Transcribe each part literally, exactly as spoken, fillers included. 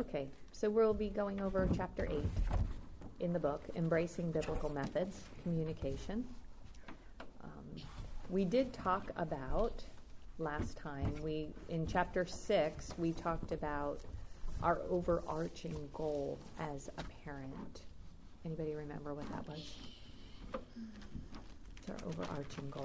Okay, so we'll be going over chapter eight in the book, Embracing Biblical Methods, Communication. Um, we did talk about, last time, we in chapter six, we talked about our overarching goal as a parent. Anybody remember what that was? It's our overarching goal.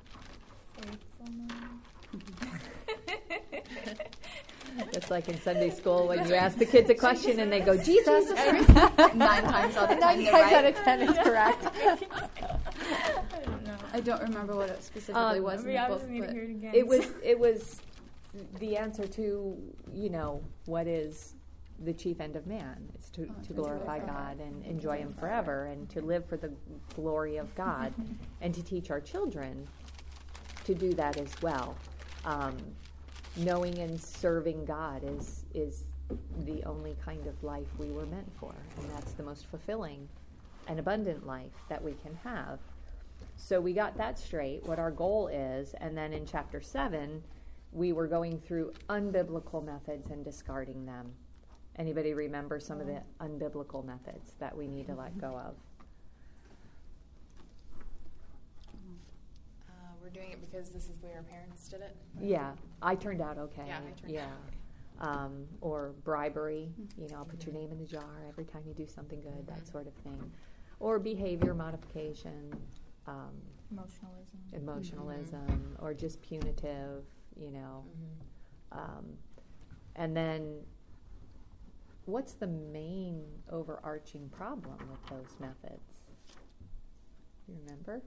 It's like in Sunday school when you ask the kids a question and they go, Jesus. Nine times out of ten, Nine times right? out of ten is correct. I don't know. I don't remember what it specifically Um, was in We the book, obviously need to but hear it again. It was it was the answer to, you know, what is the chief end of man? It's to, Oh, to to glorify enjoy God and enjoy Him forever and to live for the glory of God and to teach our children to do that as well. Um, knowing and serving God is is the only kind of life we were meant for, and that's the most fulfilling and abundant life that we can have. So we got that straight, what our goal is, and then in chapter seven, we were going through unbiblical methods and discarding them. Anybody remember some of the unbiblical methods that we need to let go of? Uh, we're doing it because this is the way our parents did it. Yeah, I turned out okay. Yeah, I turned yeah. out Um, or bribery, you know, I'll put your name in the jar every time you do something good, that sort of thing. Or behavior modification, um, Emotionalism. emotionalism, or just punitive, you know. Um, and then, what's the main overarching problem with those methods? You remember?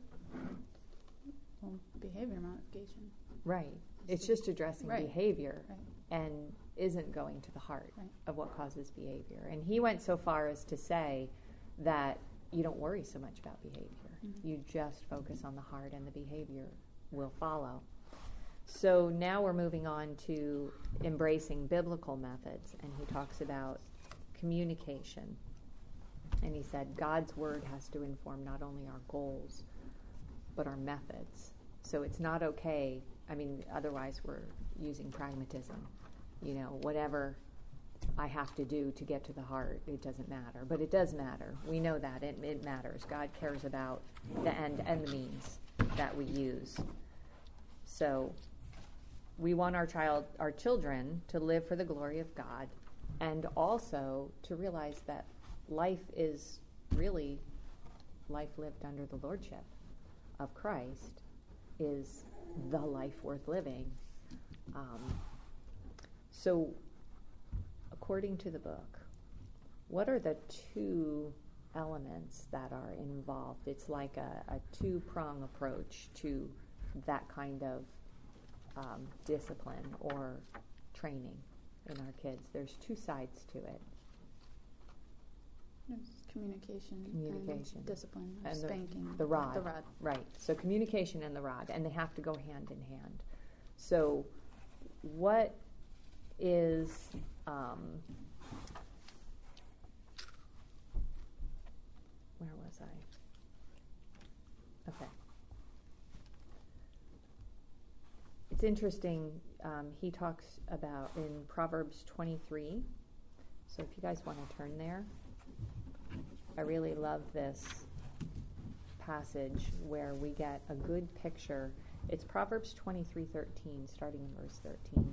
well, behavior modification. Right. It's just addressing Right. behavior Right. and isn't going to the heart Right. of what causes behavior. And he went so far as to say that you don't worry so much about behavior. Mm-hmm. You just focus on the heart and the behavior will follow. So now we're moving on to embracing biblical methods, and he talks about communication. And he said God's word has to inform not only our goals, but our methods. So it's not okay, I mean, otherwise we're using pragmatism. You know, whatever I have to do to get to the heart, it doesn't matter. But it does matter. We know that. It, it matters. God cares about the end and the means that we use. So we want our child, our children to live for the glory of God, and also to realize that life is really life lived under the lordship of Christ is the life worth living. Um, so according to the book, what are the two elements that are involved? It's like a, a two-prong approach to that kind of um, discipline or training in our kids. There's two sides to it. There's communication, Communication. and discipline, or And the- spanking. the rod. The rod. Right. So communication and the rod, and they have to go hand in hand. So what is um, where was I? Okay. It's interesting. Um, he talks about in Proverbs twenty-three. So if you guys want to turn there, I really love this passage where we get a good picture. It's Proverbs twenty-three thirteen, starting in verse thirteen.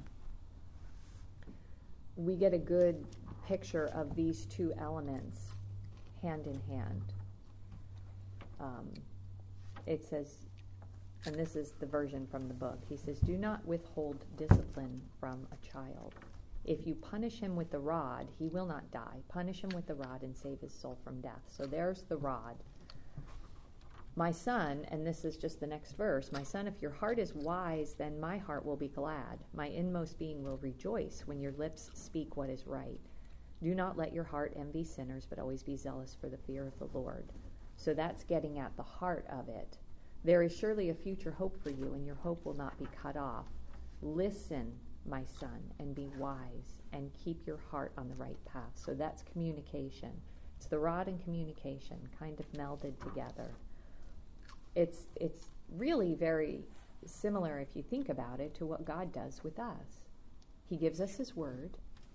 We get a good picture of these two elements hand in hand. Um, it says, and this is the version from the book, he says, do not withhold discipline from a child. If you punish him with the rod, he will not die. Punish him with the rod and save his soul from death. So there's the rod. My son, and this is just the next verse, my son, if your heart is wise, then my heart will be glad. My inmost being will rejoice when your lips speak what is right. Do not let your heart envy sinners, but always be zealous for the fear of the Lord. So that's getting at the heart of it. There is surely a future hope for you, and your hope will not be cut off. Listen, my son, and be wise, and keep your heart on the right path. So that's communication. It's the rod and communication kind of melded together. It's it's really very similar, if you think about it, to what God does with us. He gives us His Word,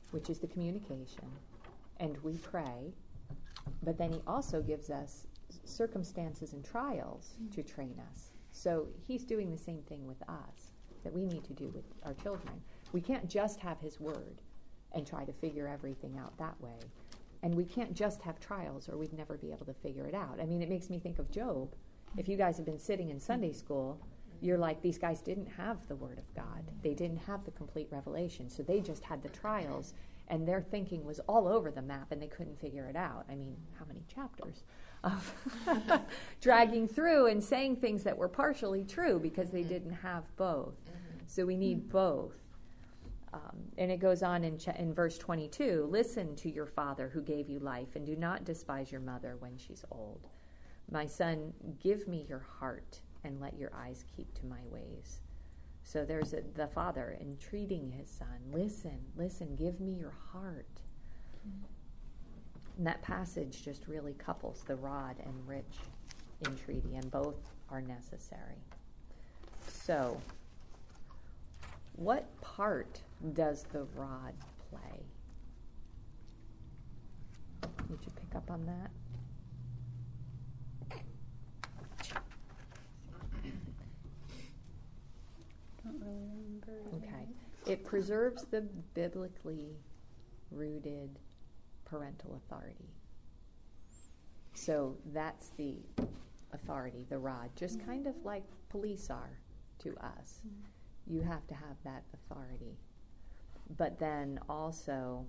which is the communication, and we pray, but then he also gives us circumstances and trials mm-hmm. to train us. So he's doing the same thing with us that we need to do with our children. We can't just have his word and try to figure everything out that way. And we can't just have trials or we'd never be able to figure it out. I mean, it makes me think of Job. If you guys have been sitting in Sunday school, you're like, these guys didn't have the word of God. They didn't have the complete revelation. So they just had the trials, and their thinking was all over the map, and they couldn't figure it out. I mean, how many chapters of dragging through and saying things that were partially true because they didn't have both. So we need both. Um, and it goes on in, ch- in verse twenty-two, listen to your father who gave you life, and do not despise your mother when she's old. My son, give me your heart, and let your eyes keep to my ways. So there's a, the father entreating his son, listen, listen, give me your heart. And that passage just really couples the rod and rich entreaty, and both are necessary. So, what part does the rod play? Did you pick up on that? Don't really remember. Okay. It preserves the biblically rooted parental authority. So that's the authority, the rod, just mm-hmm. kind of like police are to us. Mm-hmm. You have to have that authority. But then also,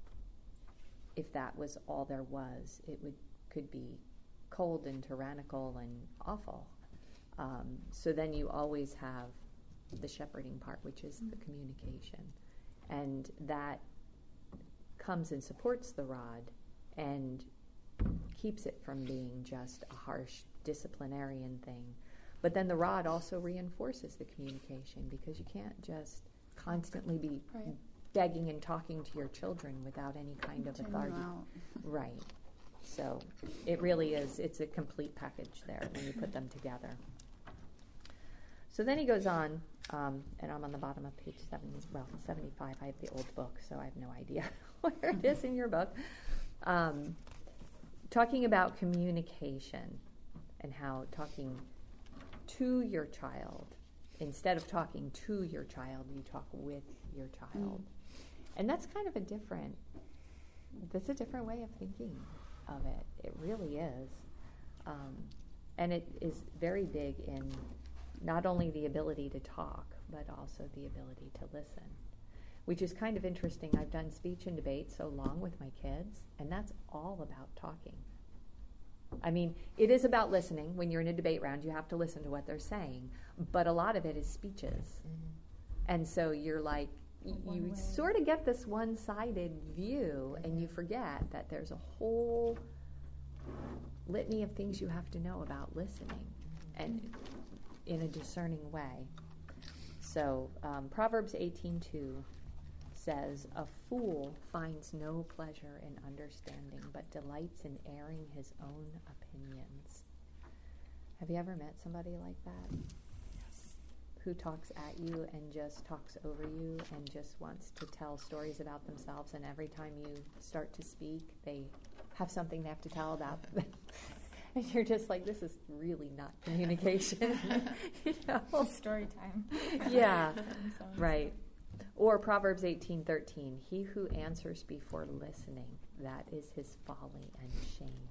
if that was all there was, it would could be cold and tyrannical and awful. Um, so then you always have the shepherding part, which is mm-hmm. the communication. And that comes and supports the rod and keeps it from being just a harsh disciplinarian thing. But then the rod also reinforces the communication, because you can't just constantly be right. begging and talking to your children without any kind of authority. Right. So it really is, it's a complete package there when you put them together. So then he goes on, um, and I'm on the bottom of page seventy, well, seventy-five. I have the old book, so I have no idea where it is in your book. Um, talking about communication and how talking to your child, instead of talking to your child, you talk with your child. Mm. And that's kind of a different, that's a different way of thinking of it. It really is. Um, and it is very big in not only the ability to talk, but also the ability to listen, which is kind of interesting. I've done speech and debate so long with my kids, and that's all about talking. I mean, it is about listening. When you're in a debate round, you have to listen to what they're saying, but a lot of it is speeches. Mm-hmm. And so you're like, y- you way. sort of get this one-sided view, mm-hmm. and you forget that there's a whole litany of things you have to know about listening, and in a discerning way. So um, Proverbs eighteen two says, a fool finds no pleasure in understanding, but delights in airing his own opinions. Have you ever met somebody like that? Yes. Who talks at you and just talks over you and just wants to tell stories about themselves, and every time you start to speak, they have something they have to tell about and you're just like, this is really not communication. You know? It's story time. Yeah, right. Or Proverbs eighteen thirteen, he who answers before listening, that is his folly and shame.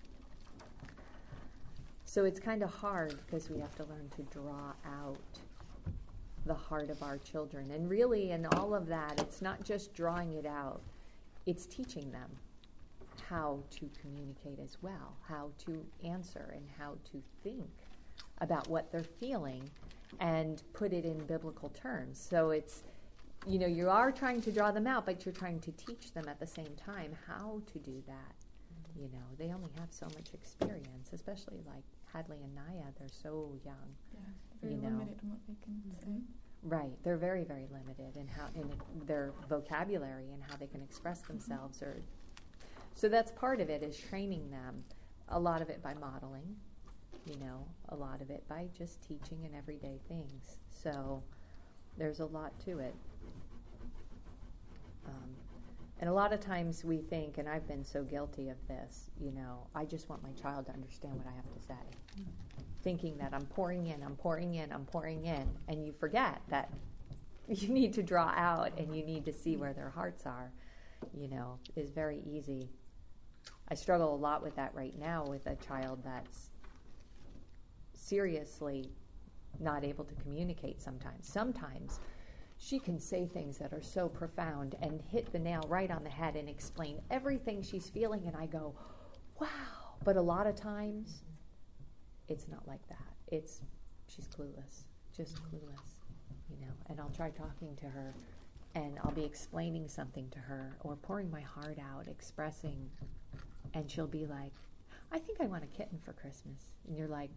So it's kind of hard because we have to learn to draw out the heart of our children. And really, in all of that, it's not just drawing it out, it's teaching them how to communicate as well, how to answer and how to think about what they're feeling and put it in biblical terms. So it's, you know, you are trying to draw them out, but you're trying to teach them at the same time how to do that. Mm-hmm. You know, they only have so much experience, especially like Hadley and Naya. They're so young. Yeah, very you know. limited in what they can mm-hmm. say. Right, they're very, very limited in how in their vocabulary and how they can express themselves. Mm-hmm. Or so that's part of it, is training them. A lot of it by modeling, you know, a lot of it by just teaching and everyday things. So there's a lot to it. Um, And a lot of times we think, and I've been so guilty of this, you know, I just want my child to understand what I have to say. Mm-hmm. Thinking that I'm pouring in, I'm pouring in, I'm pouring in, and you forget that you need to draw out and you need to see where their hearts are, you know, is very easy. I struggle a lot with that right now with a child that's seriously not able to communicate sometimes. Sometimes she can say things that are so profound and hit the nail right on the head and explain everything she's feeling, and I go, wow. But a lot of times, it's not like that. It's, she's clueless, just clueless, you know. And I'll try talking to her, and I'll be explaining something to her or pouring my heart out, expressing, and she'll be like, I think I want a kitten for Christmas. And you're like,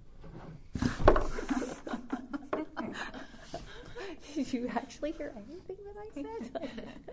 did you actually hear anything that I said?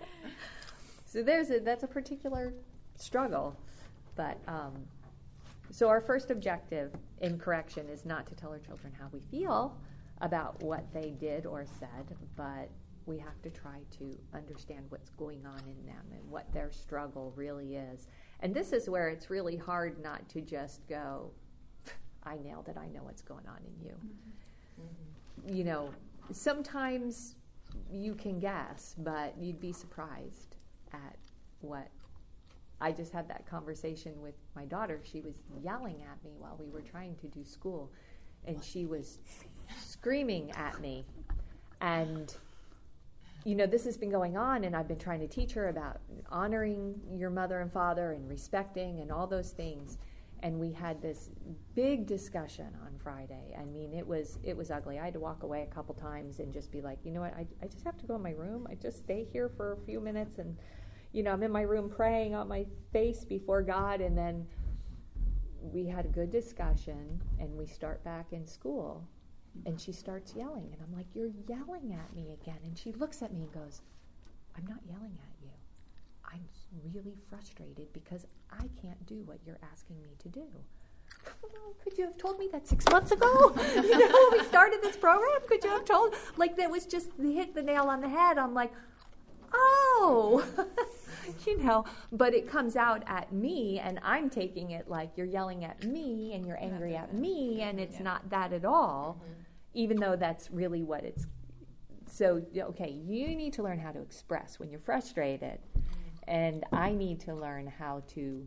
So there's a, that's a particular struggle. But um, so our first objective in correction is not to tell our children how we feel about what they did or said, but we have to try to understand what's going on in them and what their struggle really is. And this is where it's really hard not to just go, I nailed it, I know what's going on in you. Mm-hmm. Mm-hmm. You know, sometimes you can guess, but you'd be surprised at what. I just had that conversation with my daughter. She was yelling at me while we were trying to do school, and she was screaming at me. And, you know, this has been going on, and I've been trying to teach her about honoring your mother and father and respecting and all those things. And we had this big discussion on Friday. I mean, it was it was ugly. I had to walk away a couple times and just be like, you know what, I, I just have to go in my room. I just stay here for a few minutes, and, you know, I'm in my room praying on my face before God. And then we had a good discussion, and we start back in school. And she starts yelling, and I'm like, you're yelling at me again. And she looks at me and goes, I'm not yelling at you. I'm really frustrated because I can't do what you're asking me to do. Well, could you have told me that six months ago? You know, when we started this program, could you have told? Like, that was just hit the nail on the head. I'm like, oh, you know, but it comes out at me, and I'm taking it like you're yelling at me and you're angry at me, and it's yeah. not that at all, mm-hmm. even though that's really what it's. So, okay, you need to learn how to express when you're frustrated. And I need to learn how to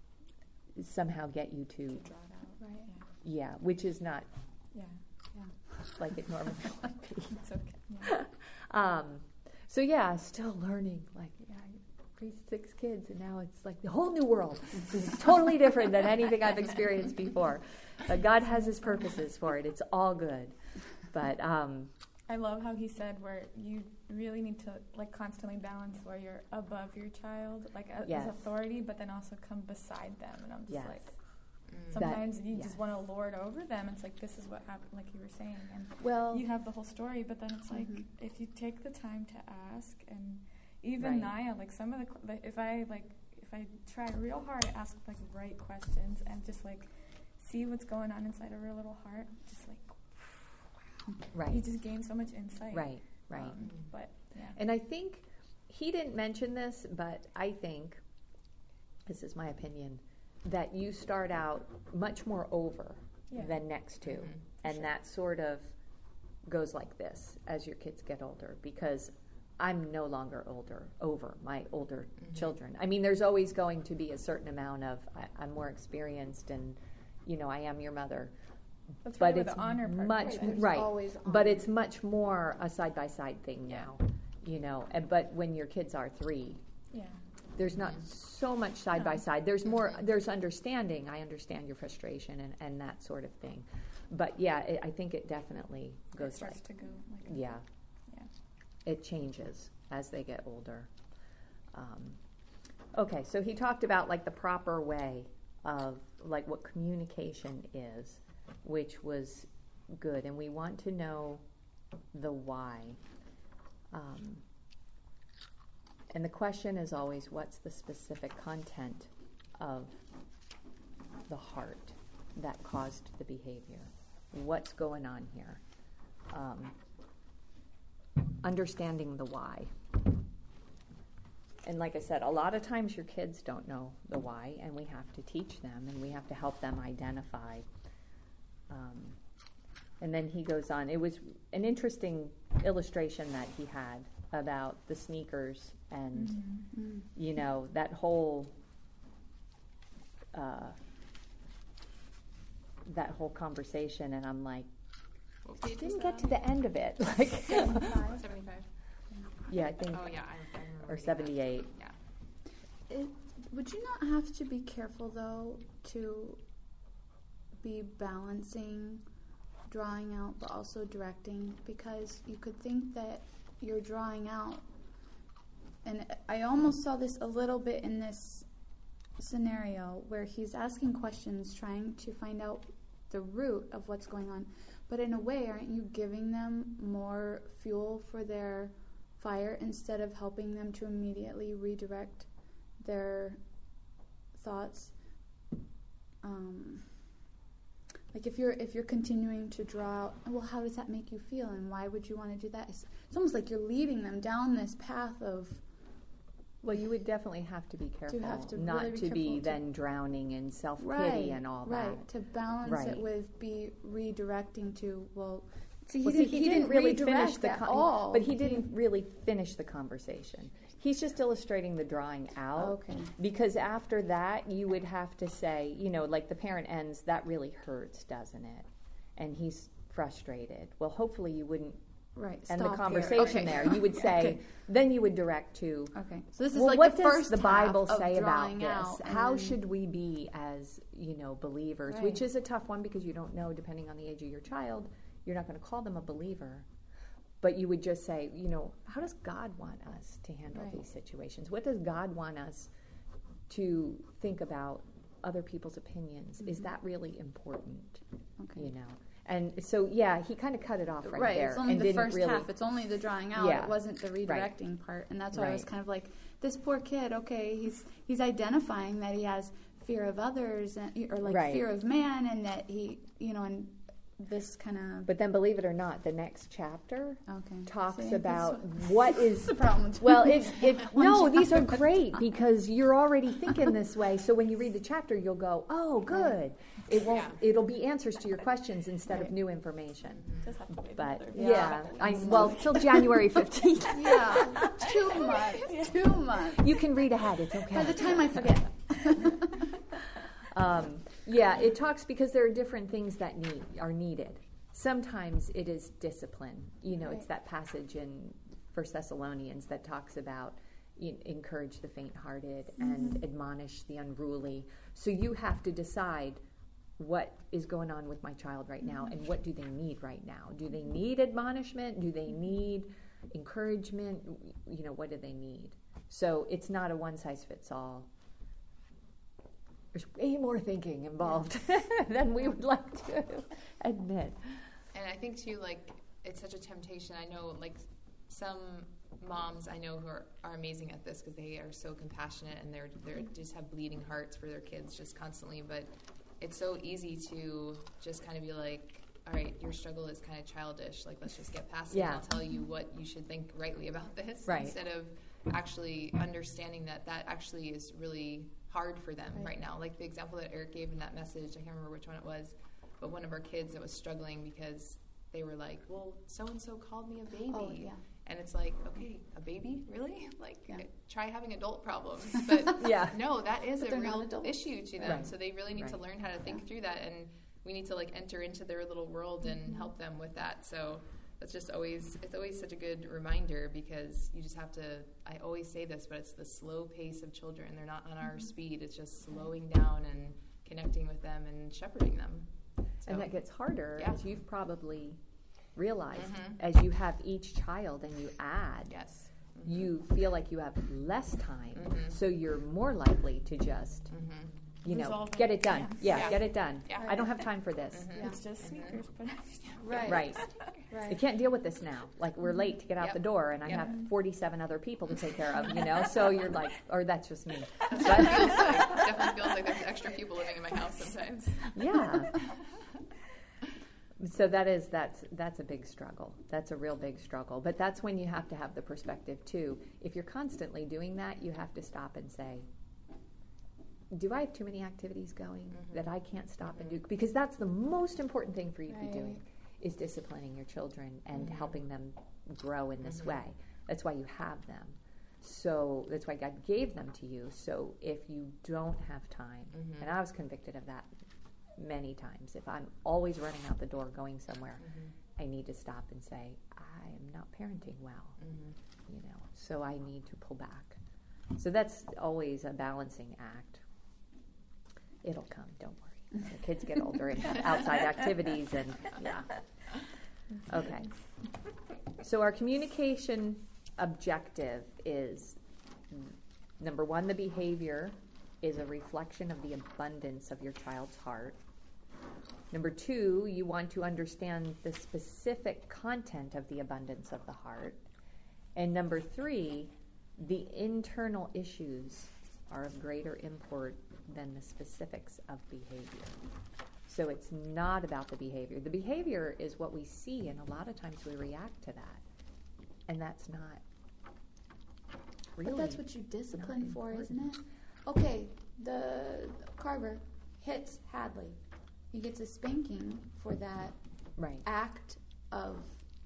somehow get you to draw it out, right? Yeah, yeah which is not yeah, yeah. like it normally would be. It's okay. Yeah. um, so yeah, still learning. Like, yeah, I raised six kids, and now it's like the whole new world. This is totally different than anything I've experienced before. But God has His purposes for it. It's all good. But um, I love how he said where you really need to like constantly balance where you're above your child, like as yes. authority, but then also come beside them. And I'm just yes. like, mm. sometimes that, you yes. just want to lord over them. It's like, this is what happened, like you were saying. And well, you have the whole story, but then it's like, mm-hmm. if you take the time to ask, and even right. Naya, like some of the, like, if I like, if I try real hard to ask like right questions and just like see what's going on inside of her little heart, just like, right. you just gain so much insight. Right, right. Um, but yeah. And I think he didn't mention this, but I think, this is my opinion, that you start out much more over yeah. than next to. Mm-hmm. And sure. that sort of goes like this as your kids get older, because I'm no longer older, over my older mm-hmm. children. I mean, there's always going to be a certain amount of, I, I'm more experienced, and, you know, I am your mother. That's But really it's the honor part. much Right, right, always but honor. it's much more a side by side thing Yeah. now, you know. And but when your kids are three, Yeah. there's not Mhm. so much side by No. side. There's more. Mhm. There's understanding. I understand your frustration and, and that sort of thing. But yeah, it, I think it definitely It goes starts like to go like a- yeah, Yeah. it changes as they get older. Um, okay, so he talked about like the proper way of like what communication is, which was good, and we want to know the why. Um, and the question is always, what's the specific content of the heart that caused the behavior? What's going on here? Um, understanding the why. and like I said, a lot of times your kids don't know the why, and we have to teach them, and we have to help them identify. Um, and then he goes on. It was an interesting illustration that he had about the sneakers and, Mm-hmm. you know, that whole uh, that whole conversation. And I'm like, What I page didn't is get that to the end of it. Like, Seventy-five. seventy-five. yeah, I think, Oh, yeah. I, I remember or reading that. seventy-eight. Yeah. It, would you not have to be careful though to be balancing drawing out but also directing, because you could think that you're drawing out, and I almost saw this a little bit in this scenario where he's asking questions trying to find out the root of what's going on, but in a way, aren't you giving them more fuel for their fire instead of helping them to immediately redirect their thoughts? Um, like if you're if you're continuing to draw out, well, how does that make you feel, and why would you want to do that? It's, it's almost like you're leading them down this path of. Well, you would definitely have to be careful, have to not really be to be careful to- then drowning in self-pity Right, and all right. that. To balance Right. it with be redirecting to, well, see, he, Well, didn't, see, he, didn't, really redirect finish the at con- all. but he didn't really finish the conversation. He's just illustrating the drawing out. Okay. Because after that, you would have to say, you know, like the parent ends, that really hurts, doesn't it? And he's frustrated. Well, hopefully you wouldn't Right. end stop the here. conversation Okay. there. You would say, Okay. then you would direct to, Okay. So this is well, like what the does first the Bible half of say about drawing this? out, and How then- should we be as, you know, believers? Right. Which is a tough one because you don't know, depending on the age of your child, you're not going to call them a believer. But you would just say, you know, how does God want us to handle Right. these situations? What does God want us to think about other people's opinions? Is Mhm. that really important? Okay. You know? And so, yeah, he kind of cut it off right, Right, there it's only and the didn't first really. half. It's only the drawing out. Yeah. It wasn't the redirecting part, and that's why I was Right. kind of like, this poor kid. Okay, he's he's identifying that he has fear of others, and, or like Right. fear of man, and that he, you know, and this kind of. But then, believe it or not, the next chapter Okay. talks See, about this what is the problem. with- well it's it One no these are chapter. great because you're already thinking this way, so when you read the chapter you'll go, oh good, it won't Yeah. it'll be answers to your questions instead of Right. new information. Just have to wait But another yeah, Yeah. I, well till January fifteenth. Yeah, too much, too much. You can read ahead, it's okay. By the time I forget. Um, yeah, it talks because there are different things that need are needed. Sometimes it is discipline. You know, it's Right. that passage in First Thessalonians that talks about you encourage the faint-hearted and Mhm. admonish the unruly. So you have to decide what is going on with my child right now and what do they need right now. Do they need admonishment? Do they need encouragement? You know, what do they need? So it's not a one-size-fits-all. There's way more thinking involved than we would like to admit. And I think too, like, it's such a temptation. I know, like, some moms I know who are, are amazing at this because they are so compassionate and they're they're just have bleeding hearts for their kids just constantly. But it's so easy to just kind of be like, all right, your struggle is kind of childish. Like, let's just get past it. Yeah. And I'll tell you what you should think rightly about this, Right. instead of actually understanding that that actually is really hard for them Right. right now. Like the example that Eric gave in that message, I can't remember which one it was, but one of our kids that was struggling because they were like, well, so-and-so called me a baby. Oh, yeah. And it's like, okay, a baby? Really? Like, Yeah. try having adult problems. But Yeah. no, that is But a they're not real adults. issue to them. Right. So they really need to Right. learn how to think Yeah. through that, and we need to like enter into their little world and Mhm. help them with that. So that's just always, it's always such a good reminder because you just have to, I always say this, but it's the slow pace of children. They're not on our Mhm. speed. It's just slowing down and connecting with them and shepherding them. So, And that gets harder, Yeah. as you've probably realized, Mhm. as you have each child and you add, yes. you feel like you have less time, Mhm. so you're more likely to just, Mm-hmm. you know, Resolve get it. it done. Yeah. Yeah, Yeah. get it done. Yeah. I don't have time for this. Mhm. Yeah. It's just Mhm. sneakers, but Right. Right. I Right. can't deal with this now. Like, we're late to get out Yep. the door, and I Yep. have forty-seven other people to take care of, you know? So you're like, or that's just me. That's what it feels like. Definitely feels like there's extra people living in my house sometimes. Yeah. So that is, that's, that's a big struggle. That's a real big struggle. But that's when you have to have the perspective too. If you're constantly doing that, you have to stop and say, do I have too many activities going Mhm. that I can't stop and do? Because that's the most important thing for you to be doing, Right. is disciplining your children and Mhm. helping them grow in this Mhm. way. That's why you have them. So that's why God gave them to you. So if you don't have time, Mhm. and I was convicted of that many times, if I'm always running out the door going somewhere, Mhm. I need to stop and say, I am not parenting well, Mhm. you know, so I need to pull back. So that's always a balancing act. It'll come, don't worry. The kids get older and have outside activities and, yeah. Okay. So our communication objective is, number one, the behavior is a reflection of the abundance of your child's heart. Number two, you want to understand the specific content of the abundance of the heart. And number three, the internal issues are of greater import than the specifics of behavior. So it's not about the behavior. The behavior is what we see, and a lot of times we react to that. And that's not really. But that's what you discipline not for, important. isn't it? Okay, the Carver hits Hadley. He gets a spanking for that Right, act of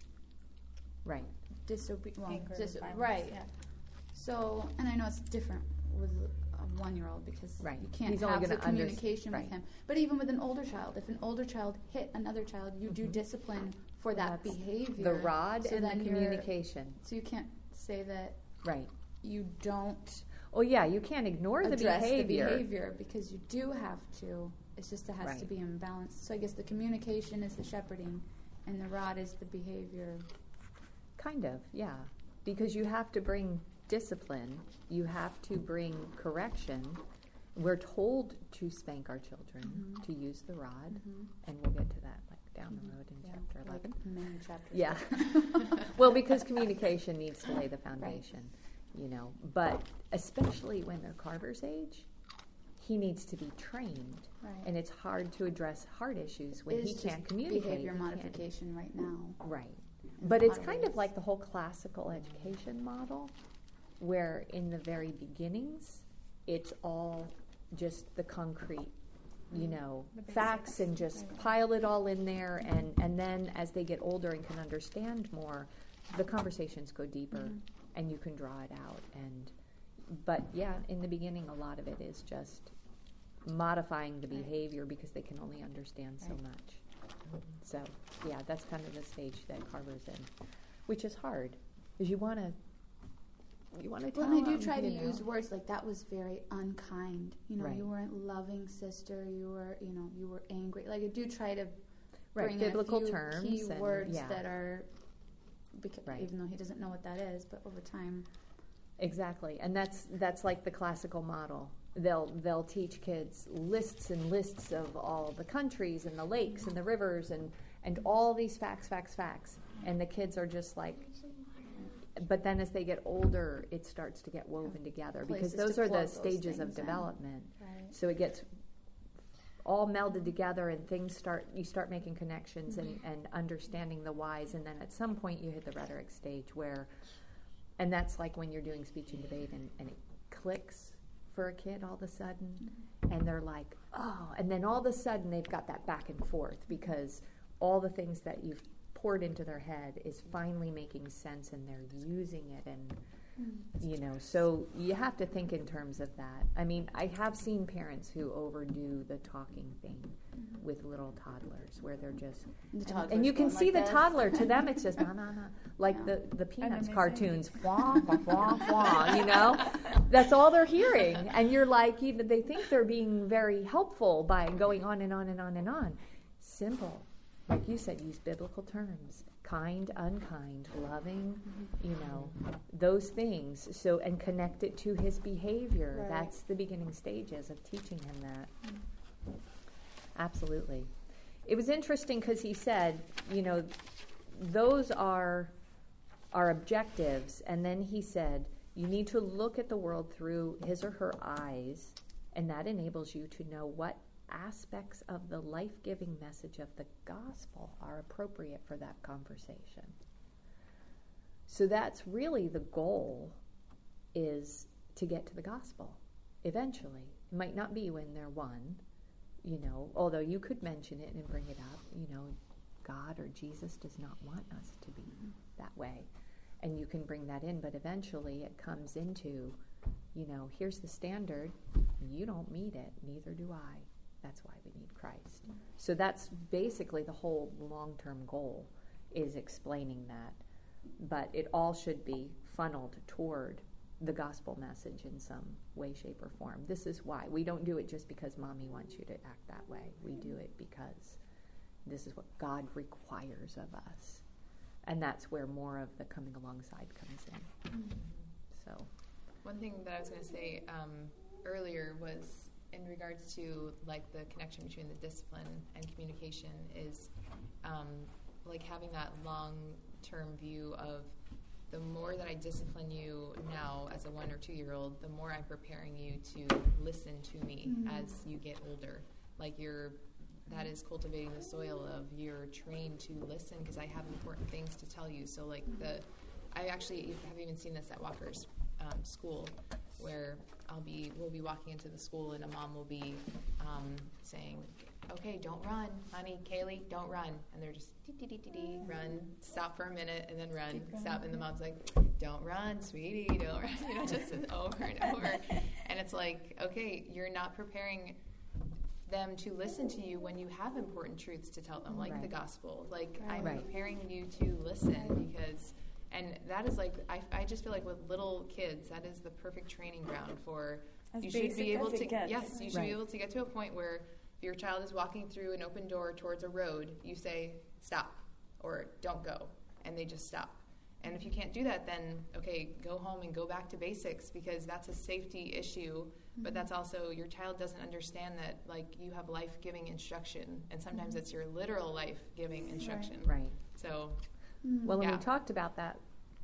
right. disobedience. Well, Anger, dis- violence, right. Yeah. So, and I know it's different with a one-year-old because Right. you can't He's only have the gonna under- communication right. with him. But even with an older child, if an older child hit another child, you do Mhm. discipline for that That's behavior. The rod so and the then you're- communication. So you can't say that Right. you don't Oh, yeah, you can't ignore the address behavior. the behavior because you do have to. It's just it has to Right. be in balance. So I guess the communication is the shepherding, and the rod is the behavior. Kind of, yeah. Because you have to bring discipline. You have to bring correction. We're told to spank our children, Mhm. to use the rod, Mm-hmm. and we'll get to that like down Mhm. the road in Yeah, chapter like eleven. many chapters. Yeah. Well, because communication needs to lay the foundation, you know. But especially when they're Carver's age, he needs to be trained. Right. And it's hard to address heart issues when It he is can't just communicate. behavior He can't- modification right now. Right. in But a it's lot of kind of ways. like the whole classical education model, where in the very beginnings, it's all just the concrete, you know, The facts, basics. and just Right. pile it all in there, and, and then as they get older and can understand more, the conversations go deeper, Mhm. and you can draw it out. And but yeah, in the beginning, a lot of it is just modifying the Right. behavior because they can only understand so Right. much. So, yeah, that's kind of the stage that Carver's in, which is hard because you want to, you want to tell Well, and I do them, try to you know. use words like that was very unkind. You know, Right. you weren't loving, sister. You were, you know, you were angry. Like I do try to right, bring biblical in a few terms key and, words yeah, that are, beca- Right. even though he doesn't know what that is, but over time, exactly, and that's that's like the classical model. They'll they'll teach kids lists and lists of all the countries and the lakes and the rivers and and all these facts, facts, facts, and the kids are just like. But then as they get older, it starts to get woven together because Places those to are the plug those stages of things in. development. right? So it gets all melded together, and things start. You start making connections and, and understanding the whys, and then at some point you hit the rhetoric stage where, and that's like when you're doing speech and debate, and, and it clicks for a kid all of a sudden, and they're like, oh, and then all of a sudden they've got that back and forth because all the things that you've poured into their head is finally making sense, and they're using it, and you know, so you have to think in terms of that. I mean, I have seen parents who overdo the talking thing with little toddlers, where they're just, The and, toddler's and you can going see like the this. toddler. To them, it's just nah, nah, nah. Like Yeah. the the Peanuts they say- cartoons, wah, wah, wah, wah, you know. That's all they're hearing, and you're like, you know, they think they're being very helpful by going on and on and on and on. Simple, like you said, use biblical terms. Kind, unkind, loving, you know, those things. So, and connect it to his behavior. Right. That's the beginning stages of teaching him that. Absolutely. It was interesting because he said, you know, those are our objectives. And then he said, you need to look at the world through his or her eyes, and that enables you to know what aspects of the life-giving message of the gospel are appropriate for that conversation. So that's really the goal, is to get to the gospel eventually. It might not be when they're one, you know, although you could mention it and bring it up, you know, God or Jesus does not want us to be that way. And you can bring that in, but eventually it comes into, you know, here's the standard. You don't meet it, neither do I. That's why we need Christ. So that's basically the whole long-term goal, is explaining that. But it all should be funneled toward the gospel message in some way, shape, or form. This is why. We don't do it just because Mommy wants you to act that way. We do it because this is what God requires of us. And that's where more of the coming alongside comes in. Mm-hmm. So, one thing that I was going to say um, earlier was in regards to like the connection between the discipline and communication is um, like having that long-term view of the more that I discipline you now as a one or two-year-old, the more I'm preparing you to listen to me mm-hmm. as you get older. Like you're, that is cultivating the soil of you're trained to listen because I have important things to tell you. So like the, I actually have even seen this at Walker's um, school, where I'll be, we'll be walking into the school and a mom will be um, saying, okay, don't run, honey, Kaylee, don't run. And they're just, dee, dee, dee, dee, dee, run, stop for a minute, and then run, stop. And the mom's like, don't run, sweetie, don't run. You know, just over and over. And it's like, okay, you're not preparing them to listen to you when you have important truths to tell them, like right. the gospel. Like, right. I'm right. preparing you to listen because, and that is like, I, I just feel like with little kids, that is the perfect training ground for, as you should be able to, gets. yes, you should right. be able to get to a point where if your child is walking through an open door towards a road, you say, stop, or don't go, and they just stop. And if you can't do that, then, okay, go home and go back to basics, because that's a safety issue, mm-hmm. but that's also, your child doesn't understand that, like, you have life-giving instruction, and sometimes mm-hmm. it's your literal life-giving instruction. Right. right. So, mm-hmm. Well, and yeah. we talked about that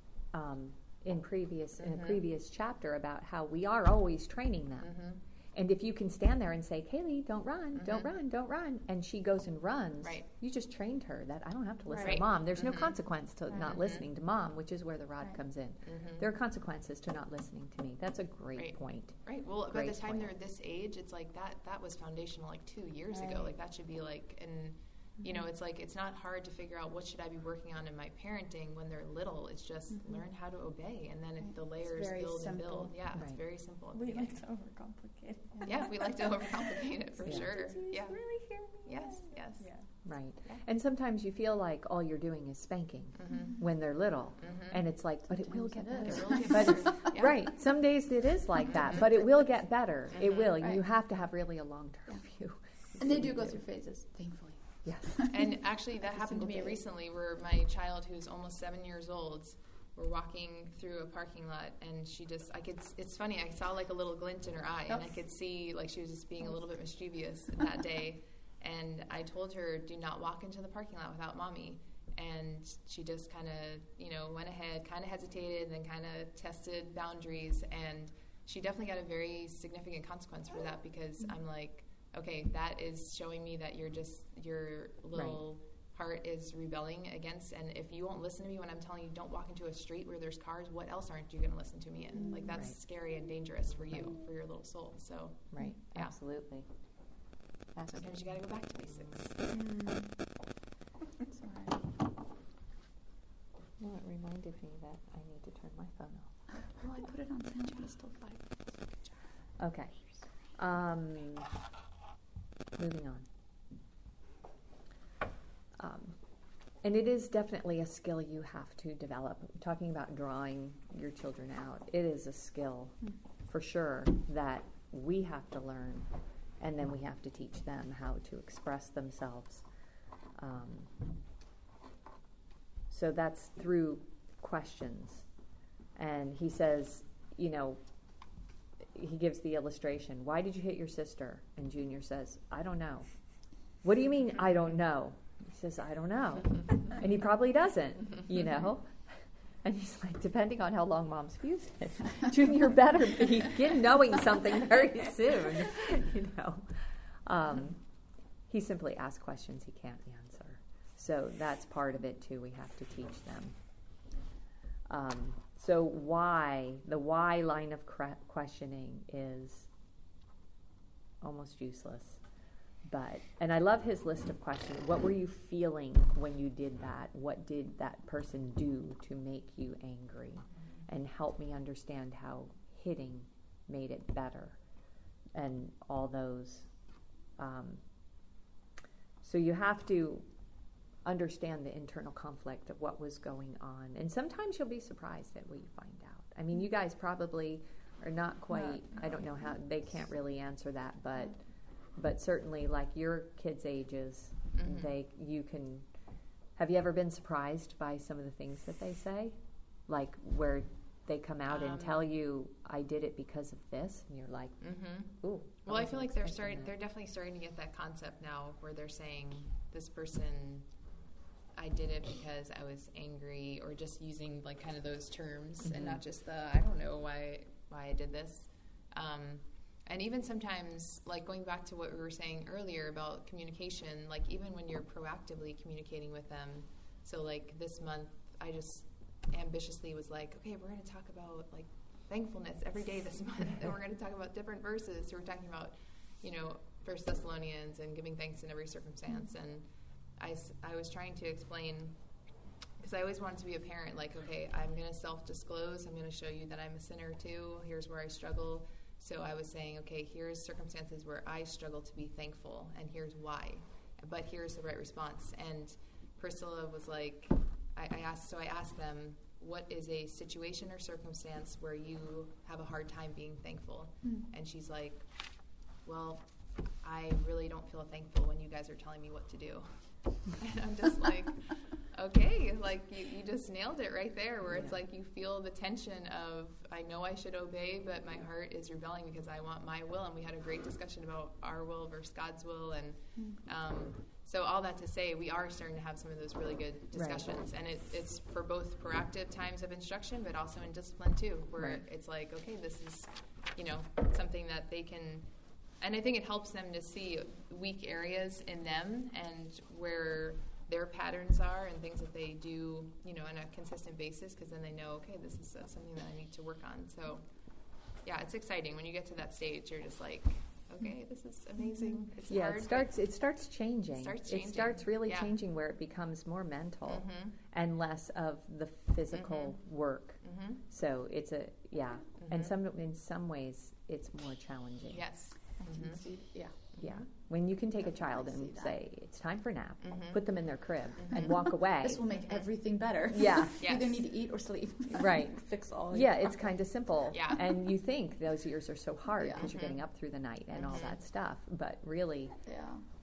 um, in previous in mm-hmm. a previous chapter about how we are always training them. Mm-hmm. And if you can stand there and say, Kaylee, don't run, mm-hmm. don't run, don't run, and she goes and runs, right. you just trained her that I don't have to listen right. to Mom. There's mm-hmm. no consequence to mm-hmm. not listening to Mom, which is where the rod right. comes in. Mm-hmm. There are consequences to not listening to me. That's a great right. point. Right. Well, great by the time point. they're this age, it's like that that was foundational like two years right. ago. Like that should be like, and you know, it's like it's not hard to figure out what should I be working on in my parenting when they're little. It's just mm-hmm. learn how to obey, and then right. if the layers build simple. and build. Yeah, right. it's very simple. At the we beginning. like to overcomplicate it. Yeah, we like to overcomplicate it for yeah. sure. Did you yeah. really hear me? Yes. Yes. Yeah. Right. Yeah. And sometimes you feel like all you're doing is spanking mm-hmm. when they're little, mm-hmm. and it's like, but it will get better. It will get better. yeah. Right. Some days it is like that, but it will get better. Mm-hmm. It will. Right. You have to have really a long-term yeah. view. And they do go through phases, thankfully. Yes. And actually that happened to me day. recently where my child, who's almost seven years old, we're walking through a parking lot and she just, I could, it's funny, I saw like a little glint in her eye oh. and I could see like she was just being a little bit mischievous that day. And I told her, do not walk into the parking lot without Mommy. And she just kind of, you know, went ahead, kind of hesitated, then kind of tested boundaries. And she definitely got a very significant consequence for that because mm-hmm. I'm like, okay, that is showing me that you're just, your little right. heart is rebelling against, and if you won't listen to me when I'm telling you don't walk into a street where there's cars, what else aren't you going to listen to me in? Like, that's right. scary and dangerous for you, right. for your little soul. So, right, yeah. absolutely. absolutely. Sometimes you got to go back to basics. Mm. It's all right. Well, it reminded me that I need to turn my phone off. Well, I put it on sound, but it's still five. Okay. Um... Moving on. Um, and it is definitely a skill you have to develop. Talking about drawing your children out, it is a skill mm. for sure that we have to learn, and then we have to teach them how to express themselves. Um, so that's through questions. And he says, you know, he gives the illustration. Why did you hit your sister? And Junior says, I don't know. What do you mean, I don't know? He says, I don't know. And he probably doesn't, you know. And he's like, depending on how long Mom's fused it, Junior better begin knowing something very soon, you know. Um, he simply asks questions he can't answer. So that's part of it too. We have to teach them. Um, so why, the why line of cre- questioning is almost useless. But, and I love his list of questions. What were you feeling when you did that? What did that person do to make you angry? And help me understand how hitting made it better. And all those. Um, so you have to understand the internal conflict of what was going on. And sometimes you'll be surprised at what you find out. I mean, you guys probably are not quite, I don't know how, they can't really answer that, but but certainly like your kids' ages, mm-hmm. they you can, have you ever been surprised by some of the things that they say? Like where they come out um, and tell you, I did it because of this, and you're like, mm-hmm. ooh. Well, I feel like they're starting, they're definitely starting to get that concept now where they're saying, this person, I did it because I was angry, or just using like kind of those terms, mm-hmm. and not just the, I don't know why why I did this. Um, and even sometimes, like going back to what we were saying earlier about communication, like even when you're proactively communicating with them. So like this month, I just ambitiously was like, okay, we're going to talk about like thankfulness every day this month, and we're going to talk about different verses. So we're talking about, you know, First Thessalonians and giving thanks in every circumstance. And I, I was trying to explain, because I always wanted to be a parent, like, okay, I'm going to self-disclose. I'm going to show you that I'm a sinner too. Here's where I struggle. So I was saying, okay, here's circumstances where I struggle to be thankful, and here's why. But here's the right response. And Priscilla was like, I, I asked, so I asked them, what is a situation or circumstance where you have a hard time being thankful? Mm. And she's like, well, I really don't feel thankful when you guys are telling me what to do. And I'm just like, okay, like you, you just nailed it right there, where yeah. it's like you feel the tension of, I know I should obey, but my heart is rebelling because I want my will. And we had a great discussion about our will versus God's will. And um, so all that to say, we are starting to have some of those really good discussions. Right. And it, it's for both proactive times of instruction, but also in discipline too, where right. it's like, okay, this is, you know, something that they can. And I think it helps them to see weak areas in them and where their patterns are and things that they do, you know, on a consistent basis, because then they know, okay, this is uh, something that I need to work on. So, yeah, it's exciting. When you get to that stage, you're just like, okay, this is amazing. It's yeah, hard, it starts. It starts changing. It starts, changing. It starts really yeah. changing, where it becomes more mental mm-hmm. and less of the physical mm-hmm. work. Mm-hmm. So it's a yeah, mm-hmm. and some in some ways it's more challenging. Yes. Mm-hmm. See, yeah. Yeah. When you can take a child and say, it's time for nap, mm-hmm. put them in their crib mm-hmm. and walk away. This will make everything better. Yeah. Yes. Either need to eat or sleep. Right. Fix all. Yeah, it's kind of simple. Yeah. And you think those years are so hard because yeah. you're getting up through the night and mm-hmm. all that stuff. But really, yeah,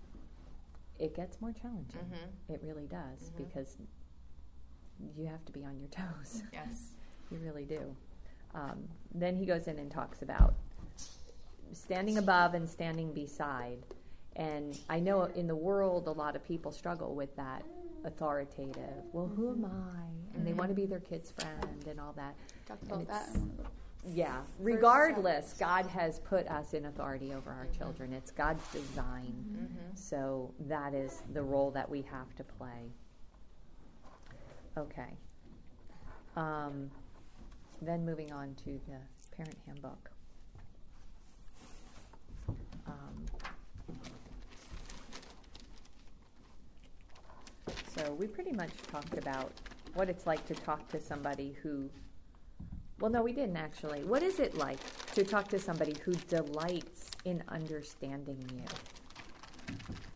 it gets more challenging. Mm-hmm. It really does, mm-hmm. because you have to be on your toes. Yes. You really do. Um, then he goes in and talks about standing above and standing beside. And I know in the world a lot of people struggle with that authoritative, well, who am I? And mm-hmm. they want to be their kid's friend and all that. Talked about that. Yeah. Regardless, God has put us in authority over our mm-hmm. children. It's God's design. Mm-hmm. So that is the role that we have to play. Okay. Um, then moving on to the parent handbook. Um, so we pretty much talked about what it's like to talk to somebody who, well, no, we didn't actually. What is it like to talk to somebody who delights in understanding you?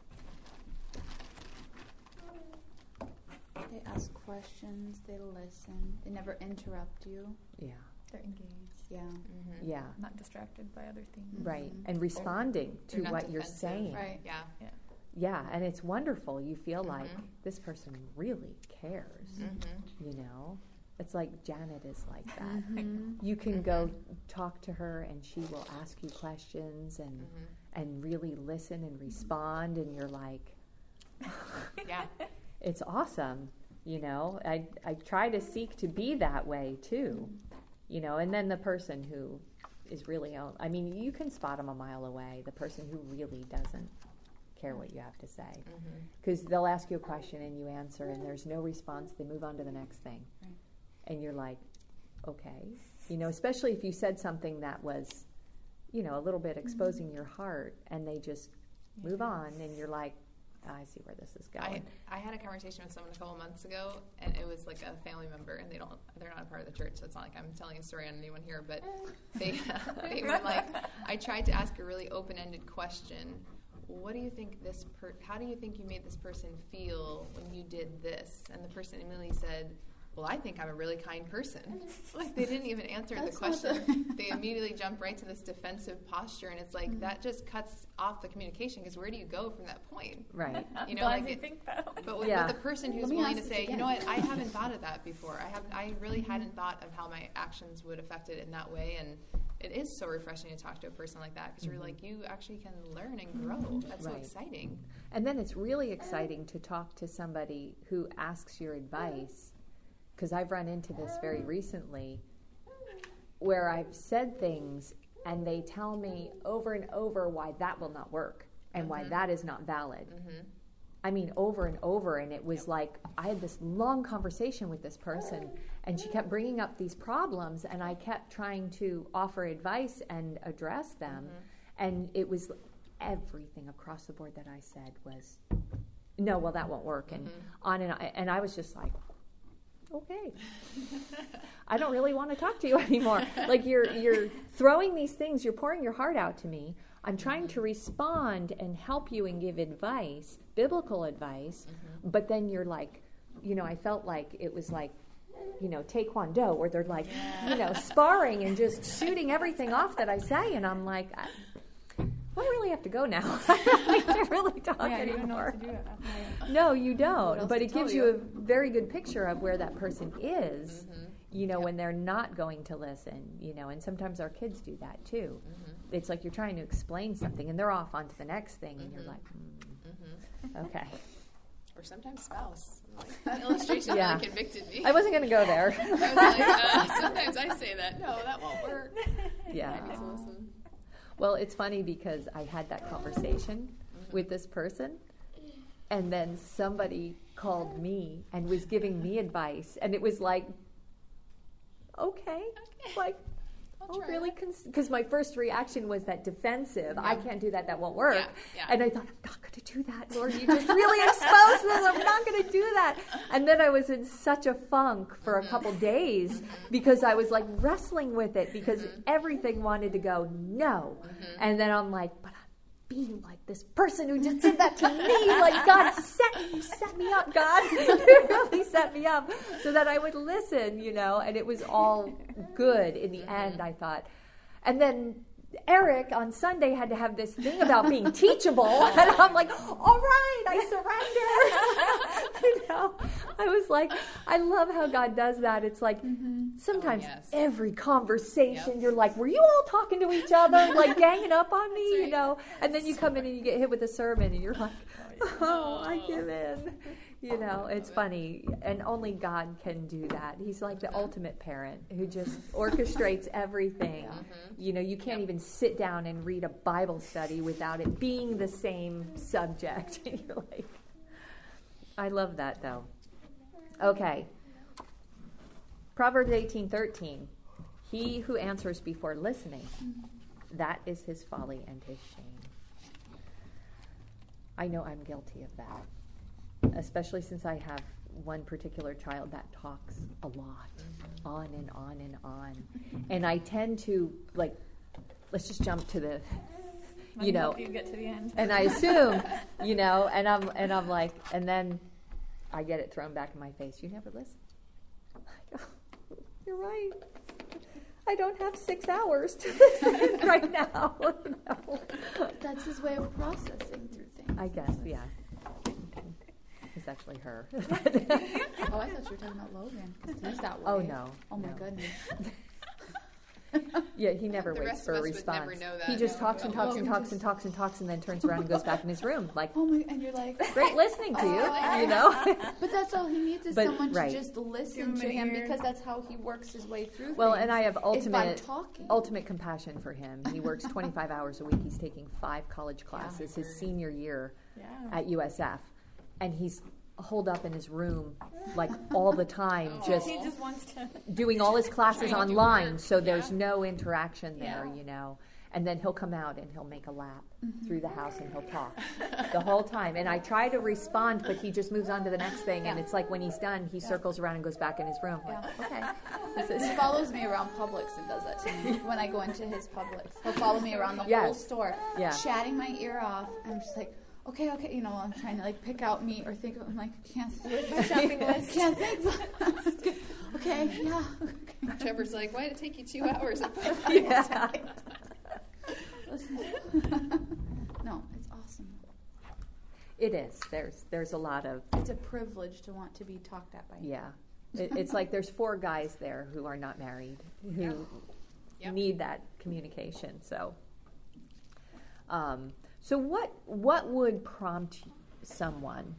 They ask questions, they listen, they never interrupt you. Yeah. They're engaged. Yeah. Mm-hmm. Yeah. Not distracted by other things. Right. And responding They're to not what defensive. you're saying. Right. Yeah. Yeah. Yeah, and it's wonderful. You feel Mm-hmm. like this person really cares. Mm-hmm. You know? It's like Janet is like that. Mm-hmm. You can Mm-hmm. go talk to her and she will ask you questions and Mm-hmm. and really listen and respond, and you're like, Yeah. it's awesome. You know, I I try to seek to be that way too. You know, and then the person who is really own. I mean, you can spot them a mile away, the person who really doesn't care what you have to say. Because mm-hmm. they'll ask you a question and you answer and there's no response, they move on to the next thing. Right. And you're like, okay. You know, especially if you said something that was, you know, a little bit exposing mm-hmm. your heart and they just yeah. move on and you're like, I see where this is going. I, I had a conversation with someone a couple months ago, and it was like a family member, and they don't, they're not a part of the church, so it's not like I'm telling a story on anyone here, but they, they were like, I tried to ask a really open-ended question. What do you think this, per, how do you think you made this person feel when you did this? And the person immediately said, well, I think I'm a really kind person. Like, they didn't even answer the question. They immediately jump right to this defensive posture, and it's like, mm-hmm. that just cuts off the communication, because where do you go from that point? Right. You know, Glad like you it, think that. But with, yeah. with the person who's willing to say, you know what, I haven't thought of that before. I have, I really mm-hmm. hadn't thought of how my actions would affect it in that way, and it is so refreshing to talk to a person like that, because mm-hmm. you're like, you actually can learn and grow. That's right. so exciting. And then it's really exciting to talk to somebody who asks your advice. Because I've run into this very recently where I've said things and they tell me over and over why that will not work and mm-hmm. why that is not valid. Mm-hmm. I mean, over and over. And it was yep. like I had this long conversation with this person and she kept bringing up these problems and I kept trying to offer advice and address them. Mm-hmm. And it was everything across the board that I said was, no, well, that won't work. And mm-hmm. on and on. And I was just like, okay, I don't really want to talk to you anymore. Like you're you're throwing these things, you're pouring your heart out to me. I'm trying to respond and help you and give advice, biblical advice, mm-hmm. but then you're like, you know, I felt like it was like, you know, Taekwondo, where they're like, yeah. you know, sparring and just shooting everything off that I say, and I'm like, I, I really have to go now. I don't need to really talk yeah, anymore. You don't know what to do at that point. No, you don't. But it gives you? you a very good picture of where that person is, mm-hmm. you know, yep. when they're not going to listen, you know, and sometimes our kids do that too. Mm-hmm. It's like you're trying to explain something and they're off onto the next thing and mm-hmm. you're like, mm, mm-hmm. okay. Or sometimes spouse. Like, that illustration yeah. really convicted me. I wasn't going to go there. I was like, uh, sometimes I say that. No, that won't work. Yeah. I need to listen. Well, it's funny because I had that conversation mm-hmm. with this person, and then somebody called me and was giving me advice, and it was like, okay, okay. like, I'll oh, really? Because my first reaction was that defensive. Yeah. I can't do that. That won't work. Yeah, yeah. And I thought, I'm not going to do that, Lord. You just really exposed this. I'm not going to do that. And then I was in such a funk for mm-hmm. a couple days mm-hmm. because I was like wrestling with it because mm-hmm. everything wanted to go no. Mm-hmm. And then I'm like, but I'm being like this person who just did that to me. Like, God, set, you set me up, God. You really set me up so that I would listen, you know, and it was all good in the mm-hmm. end, I thought. And then Eric on Sunday had to have this thing about being teachable, and I'm like, all right, I surrender. You know, I was like, I love how God does that. It's like mm-hmm. sometimes oh, yes. every conversation, yep. you're like, were you all talking to each other, like ganging up on me, right. you know? And then you come in and you get hit with a sermon, and you're like, oh, I give in. You know, it's funny, and only God can do that. He's like the ultimate parent who just orchestrates everything. Mm-hmm. You know, you can't yep. even sit down and read a Bible study without it being the same subject. And you're like, I love that, though. Okay. Proverbs eighteen thirteen. He who answers before listening, that is his folly and his shame. I know I'm guilty of that. Especially since I have one particular child that talks a lot, mm-hmm. on and on and on. And I tend to, like, let's just jump to the, you know. You get to the end. And I assume, you know, and I'm, and I'm like, and then I get it thrown back in my face. You never listen. Like, oh, you're right. I don't have six hours to listen right now. You know? That's his way of processing through things. I guess, yeah. It's actually her. Oh, I thought you were talking about Logan. He's that way. Oh, no. Oh, my no. goodness. Yeah, he never The waits rest for a of us would response. never know that. He just No. talks and talks and Oh, talks and talks and talks and then turns around and goes back in his room. Like, Oh my, and you're like, great listening to you, Oh. you know? but that's all he needs is But- someone right. to just listen Give him to an him ear. because that's how he works his way through Well, things. and I have is by ultimate talking. ultimate compassion for him. He works twenty-five hours a week. He's taking five college classes his senior year Yeah. at U S F. And he's holed up in his room like all the time, just He just wants to. doing all his classes Trying to do online, work, so there's yeah. no interaction there, Yeah. you know. And then he'll come out and he'll make a lap Mm-hmm. through the house and he'll talk the whole time. And I try to respond, but he just moves on to the next thing. And Yeah. it's like when he's done, he circles around and goes back in his room. Like, Yeah. okay. This is- He follows me around Publix and does that to me when I go into his Publix. He'll follow me around the whole Yes. store, Yeah. chatting my ear off. I'm just like, okay, okay, you know, I'm trying to like pick out meat or think of, I'm like, can't think. My shopping list. Can't think. Okay, yeah. Okay. Trevor's like, why did it take you two hours? Yeah. Listen. No, it's awesome. It is. There's there's a lot of It's a privilege to want to be talked at by him. yeah. It, it's like there's four guys there who are not married who Yep. need that communication. So, um, so what what would prompt someone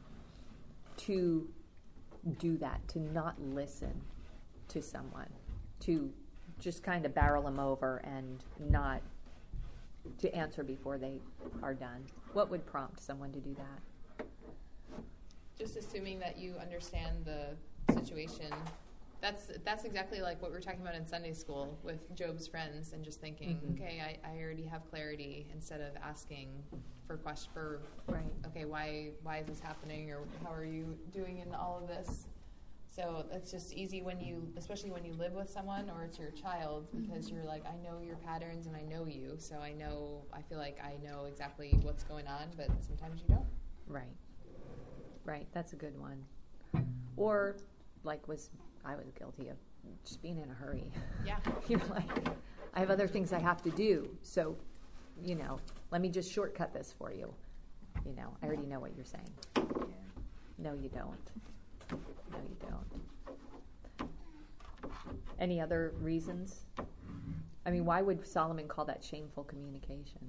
to do that? To not listen to someone, to just kind of barrel them over and not to answer before they are done. What would prompt someone to do that? Just assuming that you understand the situation. That's that's exactly like what we were talking about in Sunday school with Job's friends, and just thinking, Mhm. okay, I, I already have clarity, instead of asking for question for Right. okay, why why is this happening, or how are you doing in all of this? So it's just easy when you, especially when you live with someone or it's your child, because you're like, I know your patterns and I know you, so I know, I feel like I know exactly what's going on, but sometimes you don't. Right. Right. That's a good one. Or like was I was guilty of just being in a hurry. Yeah. You're like, I have other things I have to do, so you know, let me just shortcut this for you. You know, I already know what you're saying. No, you don't. No, you don't. Any other reasons? I mean, why would Solomon call that shameful communication?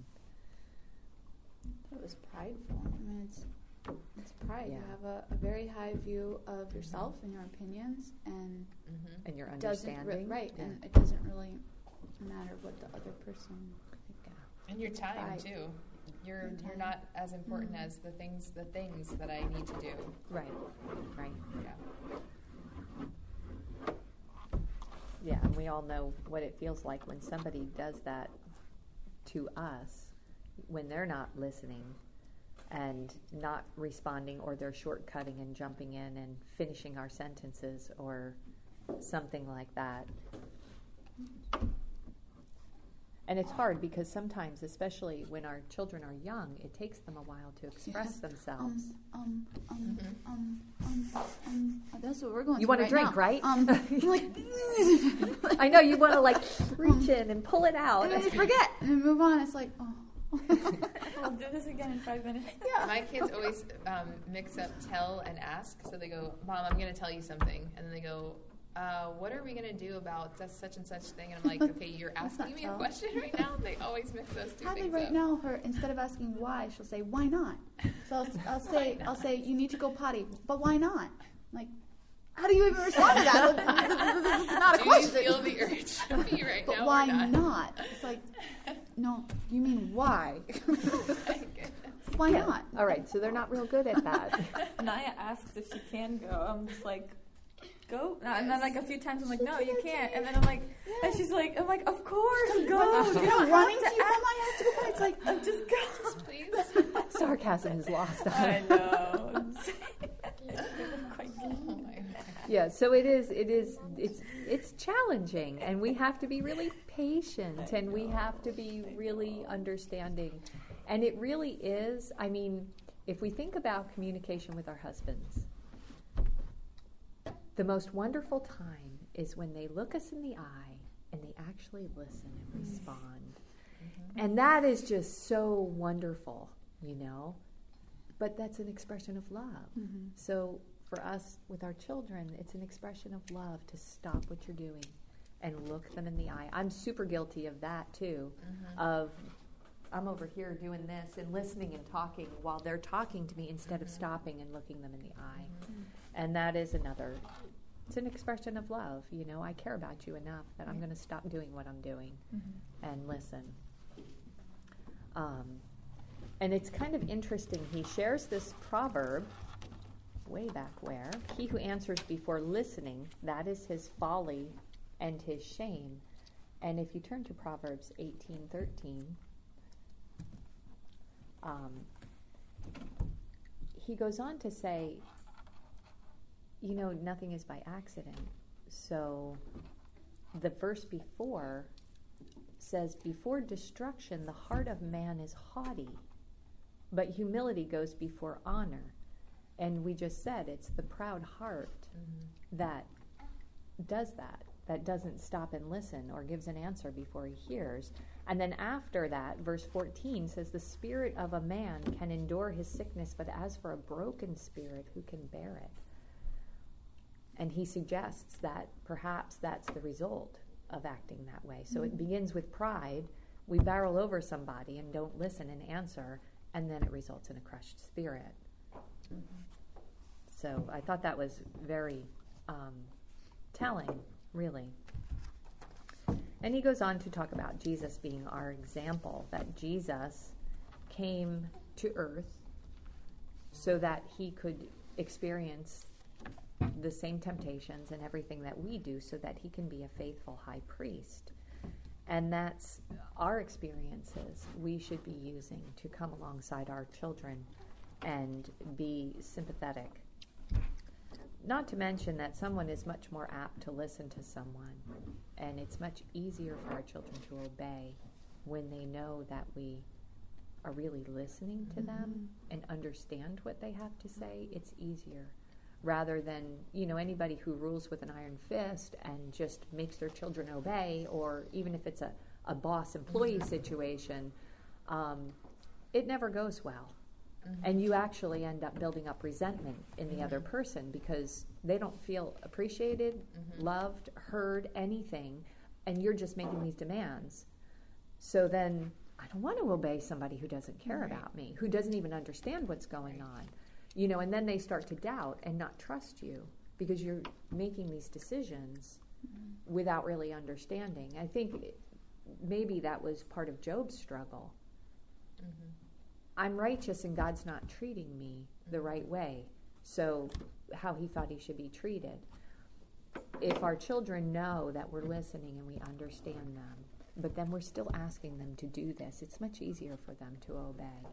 It was prideful. I mean, it's it's pride. You Yeah. have a, a very high view of yourself and your opinions, and Mm-hmm. And your doesn't re- understanding? right, Yeah. and it doesn't really matter what the other person. And your time Right. too. You're Your you're time. not as important Mhm. as the things the things that I need to do. Right. Right. Yeah. Yeah, and we all know what it feels like when somebody does that to us, when they're not listening and not responding, or they're shortcutting and jumping in and finishing our sentences or something like that. And it's hard because sometimes, especially when our children are young, it takes them a while to express Yes. themselves. Um, um, um, Mhm. um, um, um. That's what we're going. You to want a right drink, now. right? Um, I'm like, I know you want to like reach in and pull it out. and then you forget, and then move on. It's like, oh. We'll do this again in five minutes. Yeah. My kids always um, mix up tell and ask. So they go, Mom, I'm going to tell you something. And then they go, uh, what are we going to do about this, such and such thing? And I'm like, okay, you're That's asking not me a tell. question right now? They always mix those two Hadley things right up. now, her instead of asking why, she'll say why not. So I'll, I'll say I'll say you need to go potty, but why not? Like, how do you even respond to that? It's not a Do question. you feel the urge to pee right but now why or not? not? It's like, no, you mean why? Like, Why Yeah. not? All right, so they're not real good at that. Naya asks if she can go. I'm just like, go. And then like a few times I'm like, no, you can't. And then I'm like, and she's like, I'm like, of course, go. Run- You don't running have to to you, ask. Mom, I have to go potty. It's like, I'm just go. please. Sarcasm is lost on I it. know. Quite Oh my God. Yeah, so it is. It is. It's it's challenging, and we have to be really patient, and we have to be really understanding, and it really is. I mean, if we think about communication with our husbands, the most wonderful time is when they look us in the eye and they actually listen and respond, and that is just so wonderful, you know. But that's an expression of love. So for us with our children, it's an expression of love to stop what you're doing and look them in the eye. I'm super guilty of that too, Mm-hmm. of I'm over here doing this and listening and talking while they're talking to me instead of Mhm. stopping and looking them in the eye. Mhm. And that is another, it's an expression of love. You know, I care about you enough that I'm Right. going to stop doing what I'm doing and listen. Um, and it's kind of interesting. He shares this proverb way back where, he who answers before listening, that is his folly and his shame. And if you turn to Proverbs eighteen thirteen, um, he goes on to say, you know, nothing is by accident. So the verse before says, before destruction, the heart of man is haughty, but humility goes before honor. And we just said it's the proud heart Mhm. that does that, that doesn't stop and listen or gives an answer before he hears. And then after that, verse fourteen says, the spirit of a man can endure his sickness, but as for a broken spirit, who can bear it? And he suggests that perhaps that's the result of acting that way. So it begins with pride. We barrel over somebody and don't listen and answer, and then it results in a crushed spirit. Mhm. So I thought that was very um, telling, really. And he goes on to talk about Jesus being our example, that Jesus came to earth so that he could experience the same temptations and everything that we do, so that he can be a faithful high priest. And that's our experiences we should be using to come alongside our children and be sympathetic. Not to mention that someone is much more apt to listen to someone, and it's much easier for our children to obey when they know that we are really listening to them and understand what they have to say. It's easier, rather than, you know, anybody who rules with an iron fist and just makes their children obey, or even if it's a, a boss-employee Mhm. situation, um, it never goes well. Mhm. And you actually end up building up resentment in the Mhm. other person because they don't feel appreciated, Mhm. loved, heard, anything, and you're just making these demands. So then I don't want to obey somebody who doesn't care Right. about me, who doesn't even understand what's going Right. on. You know, and then they start to doubt and not trust you because you're making these decisions without really understanding. I think it- maybe that was part of Job's struggle. Mhm. I'm righteous and God's not treating me the right way. So how he thought he should be treated. If our children know that we're listening and we understand them, but then we're still asking them to do this, it's much easier for them to obey.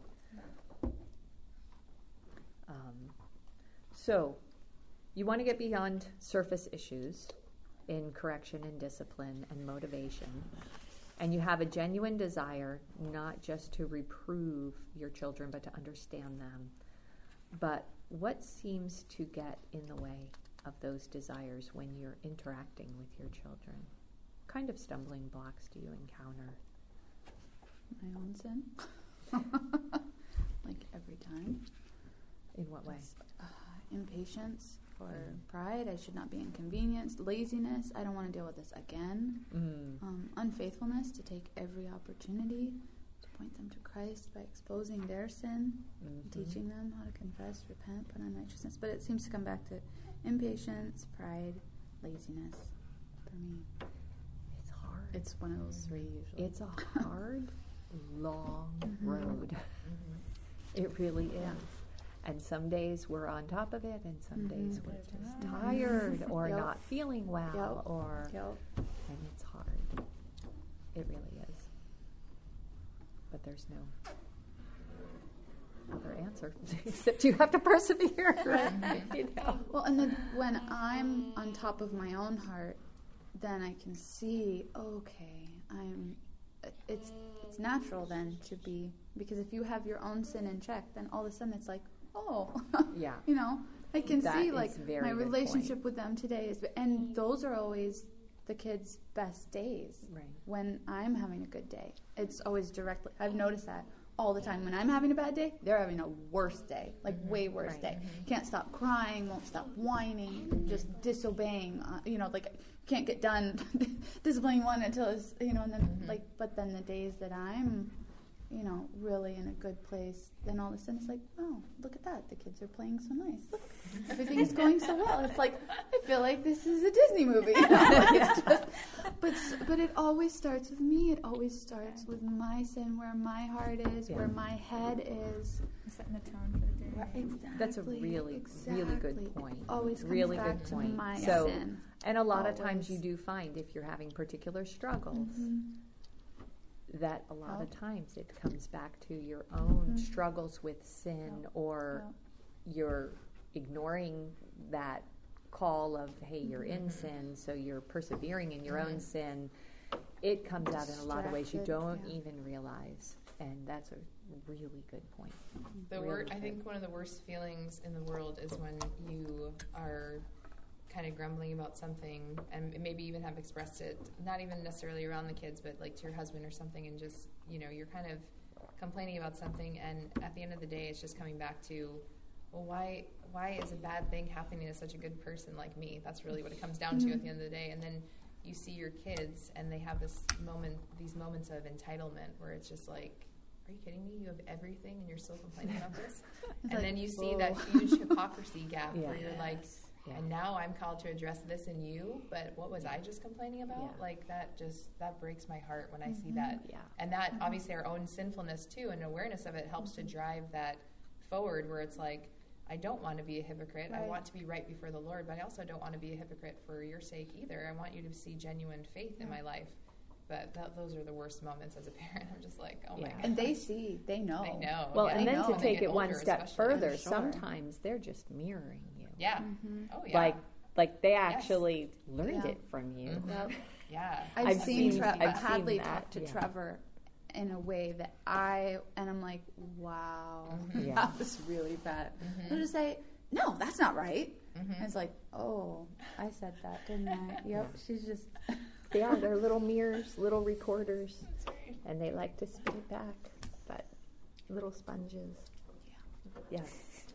Um, so you want to get beyond surface issues in correction and discipline and motivation. And you have a genuine desire not just to reprove your children, but to understand them. But what seems to get in the way of those desires when you're interacting with your children? What kind of stumbling blocks do you encounter? My own sin. Like every time. In what way? Uh, impatience or Mm. pride. I should not be inconvenienced. Laziness. I don't want to deal with this again. Mm. Um, unfaithfulness to take every opportunity to point them to Christ by exposing their sin, Mhm. teaching them how to confess, repent, put on righteousness. But it seems to come back to impatience, pride, laziness for me. It's hard. It's one of those three usually. It's a hard, long Mhm. road. Mhm. It really is. And some days we're on top of it, and some days Mhm. we're Guys, just yeah. tired or Yep. not feeling well, Yep. or Yep. and it's hard. It really is. But there's no other answer except you have to persevere. Right. You know? Well, and then when I'm on top of my own heart, then I can see, okay, I'm. It's it's natural then to be, because if you have your own sin in check, then all of a sudden it's like, oh, Yeah. you know, I can That see is like very my good relationship point. with them today is, and those are always the kids' best days Right. when I'm having a good day. It's always directly. I've noticed that all the time. When I'm having a bad day, they're having a worse day, like Mhm. way worse Right. day. Can't stop crying, won't stop whining, just disobeying. Uh, you know, like can't get done disciplining one until it's, you know, and then Mhm. like, but then the days that I'm, you know, really in a good place, then all of a sudden it's like, oh, look at that, the kids are playing so nice. Look, everything is going so well. It's like I feel like this is a Disney movie. You know? It's just, but s- but it always starts with me. It always starts with my sin, where my heart is, Yeah. where my head is. Setting the tone for the day. Exactly. That's a really, really good exactly. point. It always comes Really back good to point. my So- sin. And a lot of times you Always. do find if you're having particular struggles, Mhm. that a lot of Oh. times it comes back to your own Mhm. struggles with sin, Yeah. or you're ignoring that call of, hey, you're in Mhm. sin, so you're persevering in your Mhm. own sin. It comes out in a lot of ways you Distracted, don't yeah. even realize, and that's a really good point. The Really wor- I good. think one of the worst feelings in the world is when you are kind of grumbling about something, and maybe even have expressed it, not even necessarily around the kids, but like to your husband or something, and just, you know, you're kind of complaining about something, and at the end of the day, it's just coming back to, well, why why is a bad thing happening to such a good person like me? That's really what it comes down to at the end of the day. And then you see your kids, and they have this moment, these moments of entitlement, where it's just like, are you kidding me? You have everything, and you're still complaining about this? It's And like, then you see whoa. that huge hypocrisy gap Yeah. where you're like, Yeah. and now I'm called to address this in you, but what was I just complaining about? Yeah. Like that just, that breaks my heart when I see Mhm. that. Yeah. And that, Mhm. obviously, our own sinfulness too, and awareness of it helps to drive that forward, where it's like, I don't want to be a hypocrite. I Right. want to be right before the Lord, but I also don't want to be a hypocrite for your sake either. I want you to see genuine faith in Yeah. my life. But that, those are the worst moments as a parent. I'm just like, oh my Yeah. God. And they see, they know. They know. Well, yeah. and They then know. to When they take get it one older, step especially. further, I'm sure. sometimes they're just mirroring you. Yeah. Mhm. Oh, yeah. Like, like they actually learned Yeah. it from you. Mhm. Yep. Yeah. I've, I've seen, seen- Tre- I've but seen Hadley that, talk to yeah. Trevor in a way that I, and I'm like, wow, Mhm. Yeah. that was really bad. Mhm. I'll just say, no, that's not right. Mhm. And it's like, oh, I said that, didn't I? Yep, she's just, They are. They're little mirrors, little recorders, That's right. and they like to spit it back. But little sponges. Yes.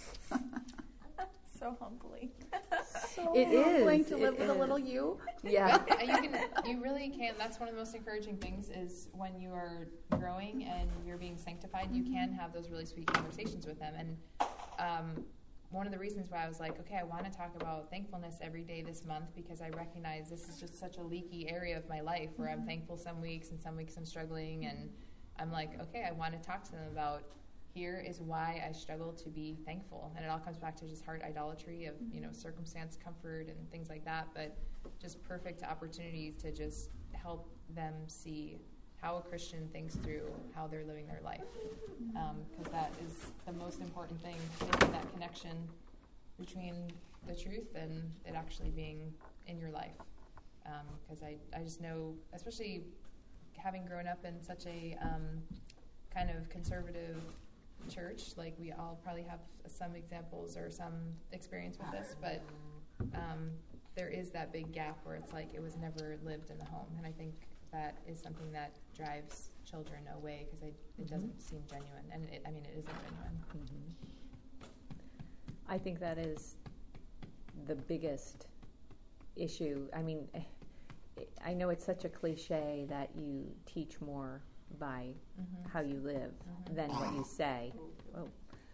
So humbling. so It is, humbling to it live with a is. little you. Yeah. But you can, you really can. That's one of the most encouraging things is when you are growing and you're being sanctified, you can have those really sweet conversations with them. And um, one of the reasons why I was like, okay, I want to talk about thankfulness every day this month, because I recognize this is just such a leaky area of my life where I'm thankful some weeks and some weeks I'm struggling. And I'm like, okay, I want to talk to them about, here is why I struggle to be thankful. And it all comes back to just heart idolatry of, you know, circumstance, comfort, and things like that. But just perfect opportunities to just help them see how a Christian thinks through how they're living their life. Because that is the most important thing, making that connection between the truth and it actually being in your life. Because I, I just know, especially having grown up in such a um, kind of conservative church, like we all probably have some examples or some experience with this, but um, there is that big gap where it's like it was never lived in the home, and I think that is something that drives children away because it Mhm. doesn't seem genuine, and it, I mean it isn't genuine. Mhm. I think that is the biggest issue. I mean, eh, I know it's such a cliche that you teach more by Mm-hmm. how you live Mhm. than what you say. Whoa.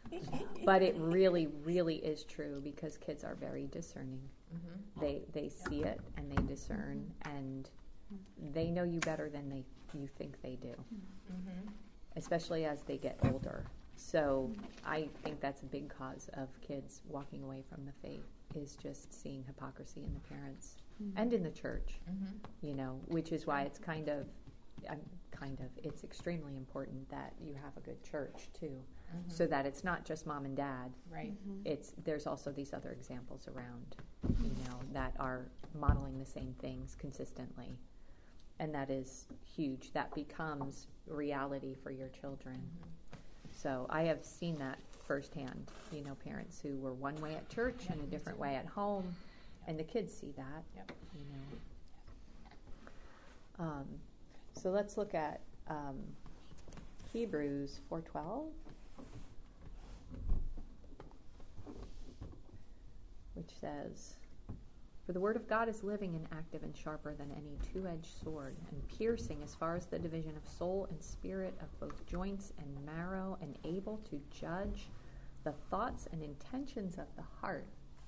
But it really, really is true because kids are very discerning. Mm-hmm. They they see it and they discern and they know you better than they you think they do, Mm-hmm. especially as they get older. So I think that's a big cause of kids walking away from the faith is just seeing hypocrisy in the parents and in the church, Mm-hmm. you know, which is why it's kind of, um, kind of, it's extremely important that you have a good church too, Mm-hmm. so that it's not just mom and dad. Right. It's there's also these other examples around, you know, that are modeling the same things consistently, and that is huge. That becomes reality for your children. Mm-hmm. So I have seen that firsthand. You know, parents who were one way at church Yeah, and a me different too. way at home, and the kids see that. Yep. You know. Um, so let's look at um, Hebrews four twelve, which says, "For the word of God is living and active and sharper than any two-edged sword, and piercing as far as the division of soul and spirit, of both joints and marrow, and able to judge the thoughts and intentions of the heart."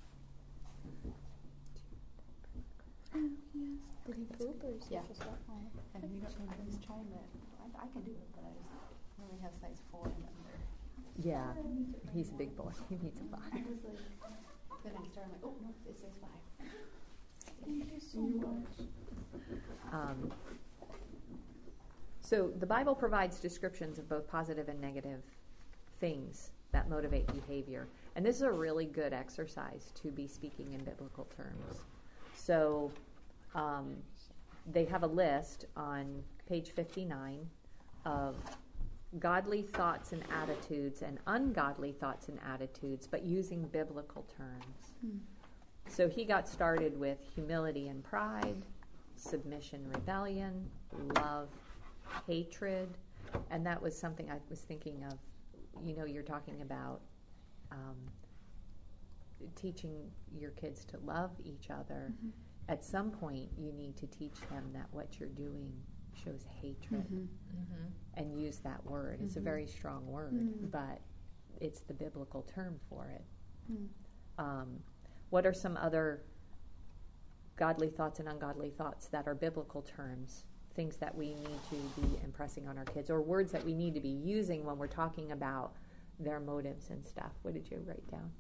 Oh, yes. Did he poop or is he Yeah. just at home? And we don't, I was trying to, I, I can do it, but I just only have size four and under. Yeah, he's a big boy. He needs a I five. was like, then I started like, oh, no, it says five. Thank you so much. Um, so the Bible provides descriptions of both positive and negative things that motivate behavior. And this is a really good exercise to be speaking in biblical terms. So um, they have a list on page fifty-nine of godly thoughts and attitudes and ungodly thoughts and attitudes, but using biblical terms. Hmm. So he got started with humility and pride, submission, rebellion, love, hatred, and that was something I was thinking of. You know, you're talking about um, teaching your kids to love each other. Mhm. At some point, you need to teach them that what you're doing shows hatred, Mhm. Mm-hmm. and use that word. It's a Mhm. very strong word, Mm. but it's the biblical term for it. Hmm. Um, what are some other godly thoughts and ungodly thoughts that are biblical terms, things that we need to be impressing on our kids, or words that we need to be using when we're talking about their motives and stuff? What did you write down?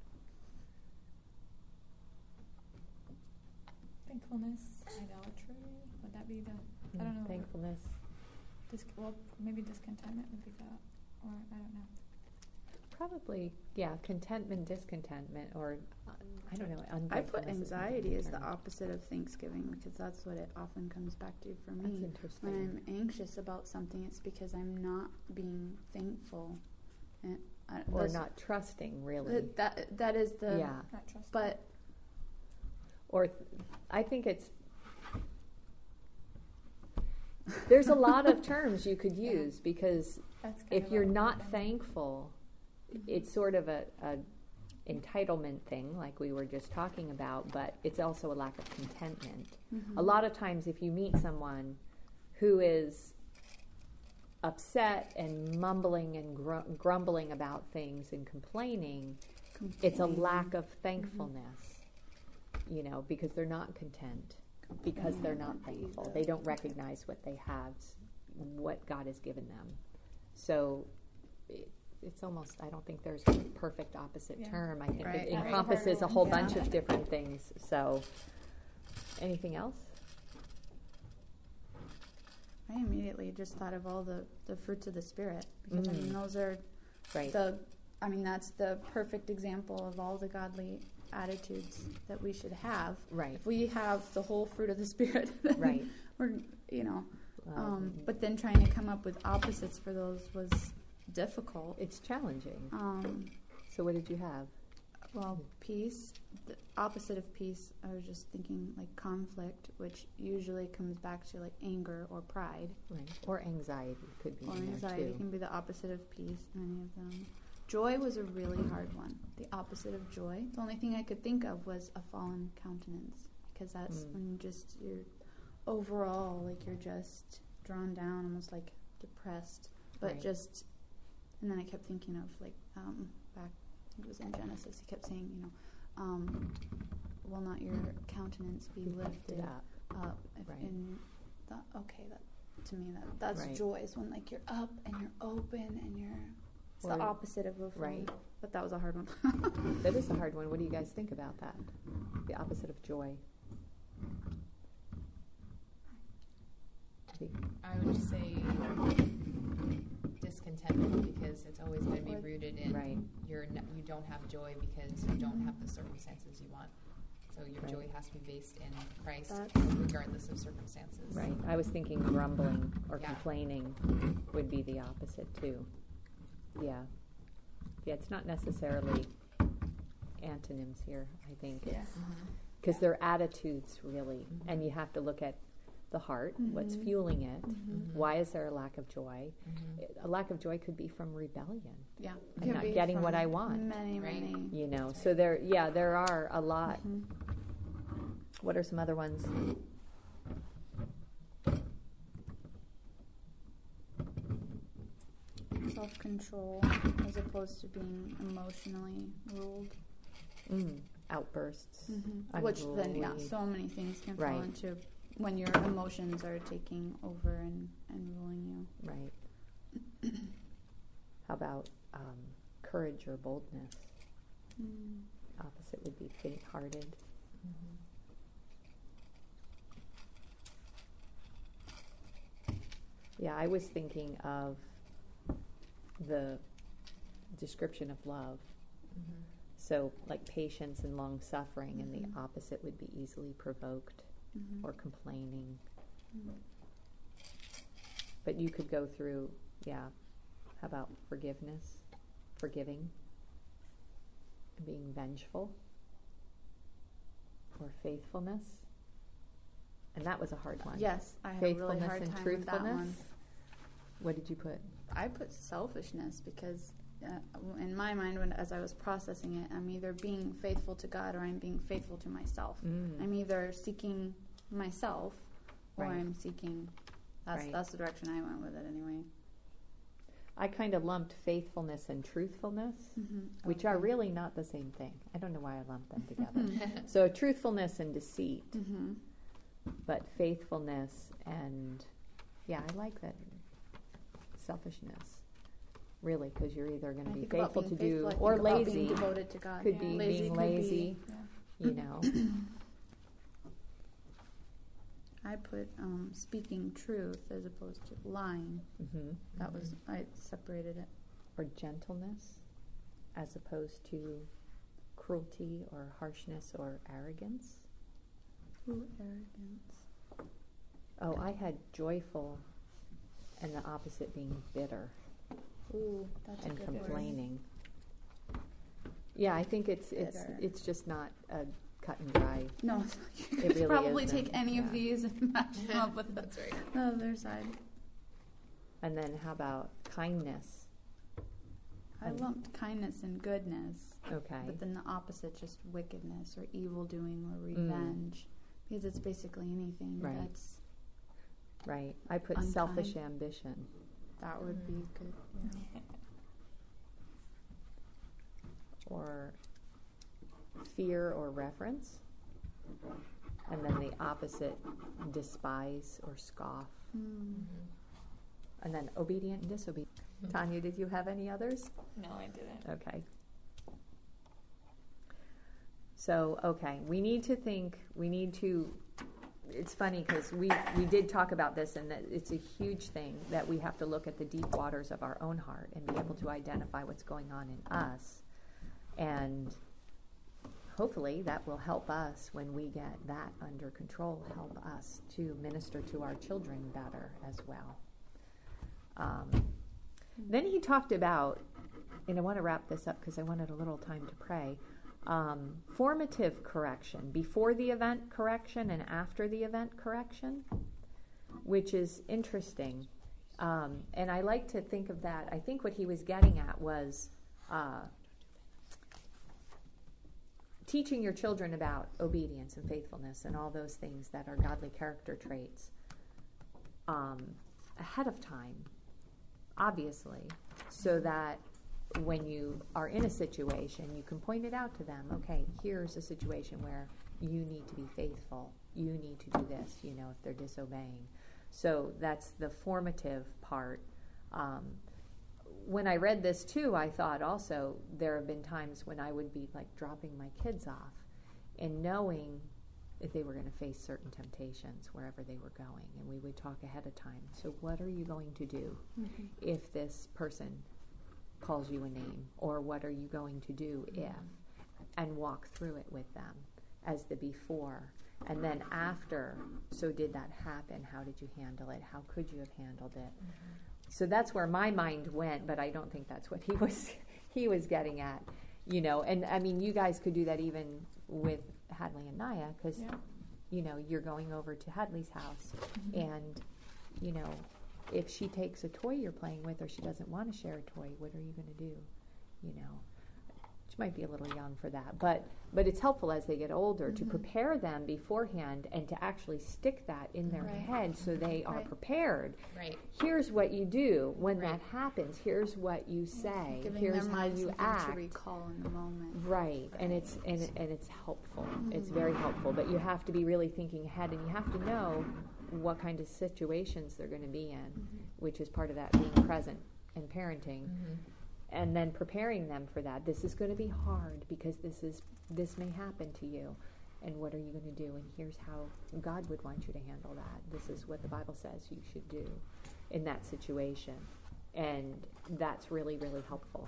Thankfulness, idolatry. Would that be the? I don't know. Thankfulness. Dis- well, maybe discontentment would be that, or I don't know. Probably, yeah, contentment, discontentment, or, uh, I don't know. I put ungratefulness is another anxiety as the term. opposite of Thanksgiving because that's what it often comes back to for That's me. interesting. When I'm anxious about something, it's because I'm not being thankful, and I, Or that's- not trusting, really. That, that that is the. Yeah. Not trust. But Or th- I think it's there's a lot of terms you could Yeah. use because That's kind if of you're what I'm not thinking. thankful, it's sort of a, a entitlement thing like we were just talking about, but it's also a lack of contentment. Mhm. A lot of times if you meet someone who is upset and mumbling and gr- grumbling about things and complaining, it's a Complaining. lack of thankfulness, you know, because they're not content, because they're not Complaining would thankful. be They the- don't recognize what they have, s- what God has given them. So it, it's almost, I don't think there's a perfect opposite Yeah. term. I think Right. it That was a hard encompasses a one. whole Yeah. bunch of different things. So anything else? I immediately just thought of all the, the fruits of the spirit because I Mm. mean those are Right. the I mean that's the perfect example of all the godly attitudes that we should have. Right. If we have the whole fruit of the spirit, then Right. we're you know. Um, Um, but then trying to come up with opposites for those was difficult. it's challenging. Um, So what did you have? well, peace, the opposite of peace, I was just thinking like conflict, which usually comes back to like anger or pride. Right. Or anxiety could be Or in there anxiety too. can be the opposite of peace, many of them. Joy was a really hard one. The opposite of joy. The only thing I could think of was a fallen countenance, because that's Mm. when you just you're overall like you're just drawn down, almost like depressed. But Right. just, and then I kept thinking of like um, back. I think it was in Genesis. He kept saying, you know, um, will not your countenance be lifted up. up? If Right. in the, okay, that to me that that's Right. joy is when like you're up and you're open and you're it's Or- the opposite of a fool. right. But that was a hard one. That is a hard one. What do you guys think about that? The opposite of joy. Gee. I would just say discontentment because it's always going to be Or- rooted in Right. you're n- you don't have joy because you don't have the circumstances you want. So your Right. joy has to be based in Christ, That's- regardless of circumstances. Right. I was thinking grumbling or Yeah. complaining would be the opposite too. Yeah. Yeah, it's not necessarily antonyms here, I think. Yeah. Because they're attitudes, really. And you have to look at the heart, what's Mhm. fueling it. Mhm. Why is there a lack of joy? Mhm. A lack of joy could be from rebellion, Yeah. I'm Could not be getting from what I want. Many, Right. many. you know. So there, yeah, there are a lot. Mhm. What are some other ones? Self-control as opposed to being emotionally ruled. Mm, outbursts. Mm-hmm. Which then, yeah, Unruly. so many things can fall Right. into when your emotions are taking over and, and ruling you. Right. How about um, courage or boldness? Mm. Opposite would be faint-hearted. Yeah, I was thinking of the description of love. Mhm. So, like patience and long suffering, and Mhm. the opposite would be easily provoked Mhm. or complaining. Mm. But you could go through, yeah, how about forgiveness, forgiving, and being vengeful, or faithfulness. And that was a hard one. Yes, I had a really Faithfulness hard and time with that one. truthfulness. What did you put? I put selfishness because uh, in my mind, when as I was processing it, I'm either being faithful to God or I'm being faithful to myself. Mm. I'm either seeking myself or Right. I'm seeking. That's Right. that's the direction I went with it anyway. I kind of lumped faithfulness and truthfulness, Mm-hmm. which are really not the same thing. I don't know why I lumped them together. So truthfulness and deceit, Mm-hmm. but faithfulness and, yeah, I like that. Selfishness, really, because you're either going to I be think about faithful to being faithful, do, I or think about lazy, being devoted to God. could Yeah. be Lazy being could be- lazy, Yeah. you know. I put um, speaking truth as opposed to lying. hmm That was I separated it. Or gentleness, as opposed to cruelty or harshness or arrogance. Ooh, arrogance. Oh, I had joyful, and the opposite being bitter Ooh, that's and a good word. complaining. Yeah, I think it's it's Bitter. it's just not a cut and dry. No, you It could really probably isn't, take any yeah. of these and match them up with the, That's right. the other side. And then how about kindness? I And- lumped kindness and goodness, Okay. but then the opposite, just wickedness or evil doing or Mm. revenge, because it's basically anything Right. that's Right. I put Unkind. selfish ambition. that would be good. Yeah. Or fear or reverence. And then the opposite, despise or scoff. Mm. And then obedient and disobedient. Tanya, did you have any others? No, I didn't. Okay. So, okay, we need to think, we need to, it's funny because we, we did talk about this, and that it's a huge thing that we have to look at the deep waters of our own heart and be able to identify what's going on in us. And hopefully that will help us when we get that under control, help us to minister to our children better as well. Um, then he talked about, and I want to wrap this up because I wanted a little time to pray, um, formative correction, before the event correction and after the event correction, which is interesting. Um, and I like to think of that. I think what he was getting at was uh, teaching your children about obedience and faithfulness and all those things that are godly character traits um, ahead of time, obviously, so that when you are in a situation, you can point it out to them. Okay, here's a situation where you need to be faithful. You need to do this, you know, if they're disobeying. So that's the formative part. Um, when I read this too, I thought also there have been times when I would be like dropping my kids off and knowing if they were going to face certain temptations wherever they were going, and we would talk ahead of time. So what are you going to do Mm-hmm. if this person calls you a name, or what are you going to do if, and walk through it with them as the before. And then after, so did that happen? How did you handle it? How could you have handled it? So that's where my mind went, but I don't think that's what he was he was getting at, you know. And I mean, you guys could do that even with Hadley and Naya, because Yeah. you know, you're going over to Hadley's house, and, you know, if she takes a toy you're playing with or she doesn't want to share a toy, what are you going to do? You know, she might be a little young for that, but but it's helpful as they get older Mm-hmm. to prepare them beforehand and to actually stick that in their Right. head so they are Right. prepared. Right. Here's what you do when Right. that happens. Here's what you say. Giving Here's their how mind you something act. to recall in the moment. Right, and Right. it's and, it- and it's helpful. It's Mhm. very helpful, but you have to be really thinking ahead, and you have to know what kind of situations they're going to be in, Mm-hmm. which is part of that being present and parenting, Mm-hmm. and then preparing them for that. This is going to be hard because this is this may happen to you, and what are you going to do? And here's how God would want you to handle that. This is what the Bible says you should do in that situation, and that's really really helpful.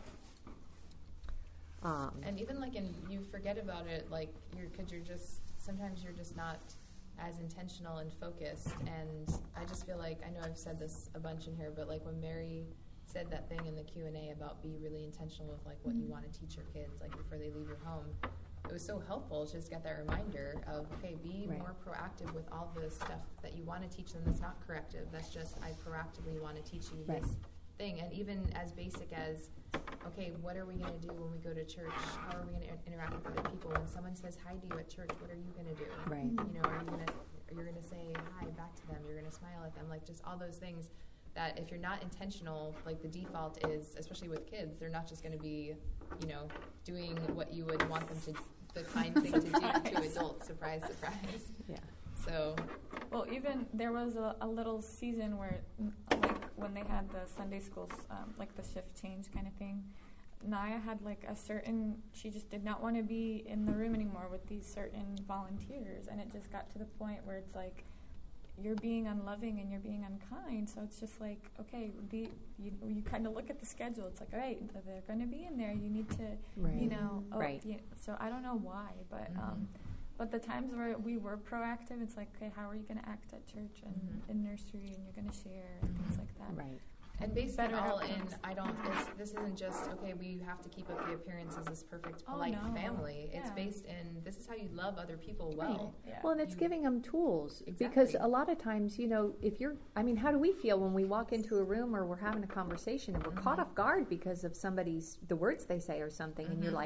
Um, And even like in, you forget about it, like you're, cause you're just, sometimes you're just not as intentional and focused. And I just feel like, I know I've said this a bunch in here, but like when Mary said that thing in the Q and A about be really intentional with like what you want to teach your kids, like before they leave your home, it was so helpful to just get that reminder of, okay, be Right. more proactive with all the stuff that you want to teach them that's not corrective. That's just, I proactively want to teach you Right. this thing. And even as basic as, okay, what are we going to do when we go to church? How are we going to interact with other people? When someone says hi to you at church, what are you going to do? Right. You know, are you going to, you're going to say hi back to them? You're going to smile at them? Like just all those things that if you're not intentional, like the default is, especially with kids, they're not just going to be, you know, doing what you would want them to, the kind thing to do to adults. Surprise, surprise. yeah. So, Well, even there was a, a little season where, mm, like, when they had the Sunday schools, um, like the shift change kind of thing, Naya had like a certain, she just did not want to be in the room anymore with these certain volunteers. And it just got to the point where it's like, you're being unloving and you're being unkind. So it's just like, okay, the, you, you kind of look at the schedule. It's like, all right, they're going to be in there. You need to, Right. you know, oh, Right. yeah, so I don't know why, but, um, but the times where we were proactive, it's like, okay, how are you going to act at church and Mhm. in nursery, and you're going to share and things like that. Right. and basing it Better all in, outcomes. I don't, it's, this isn't just, okay, we have to keep up the appearance as this perfect, Oh, polite no. family. It's Yeah. based in, this is how you love other people well. Yeah. Well, and it's You- giving them tools because Exactly. a lot of times, you know, if you're, I mean, how do we feel when we walk into a room or we're having a conversation and we're caught Mhm. off guard because of somebody's, the words they say or something, and you're Mhm. like,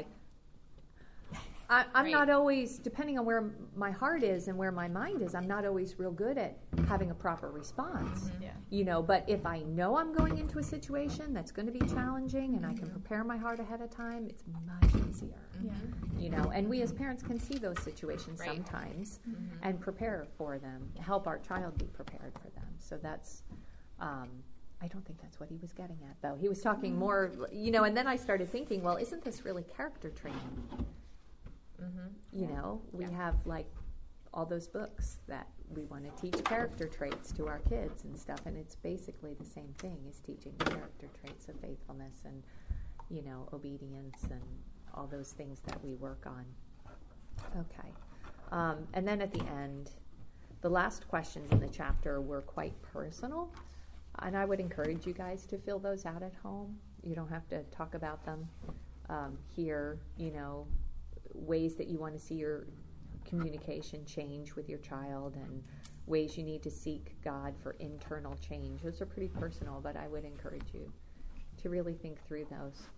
I, I'm Right. not always, depending on where my heart is and where my mind is, I'm not always real good at having a proper response. Mhm. Yeah. You know, but if I know I'm going into a situation that's going to be challenging and I can Mhm. prepare my heart ahead of time, it's much easier. Yeah. You know, and we as parents can see those situations Right. sometimes Mhm. and prepare for them, help our child be prepared for them. So that's, um, I don't think that's what he was getting at, though. He was talking more, you know, and then I started thinking, well, isn't this really character training? Mhm. You know, we Yeah. have like all those books that we want to teach character traits to our kids and stuff, and it's basically the same thing as teaching the character traits of faithfulness and, you know, obedience and all those things that we work on. Okay. Um, and then at the end, the last questions in the chapter were quite personal, and I would encourage you guys to fill those out at home. You don't have to talk about them um, here, you know, ways that you want to see your communication change with your child and ways you need to seek God for internal change. Those are pretty personal, but I would encourage you to really think through those.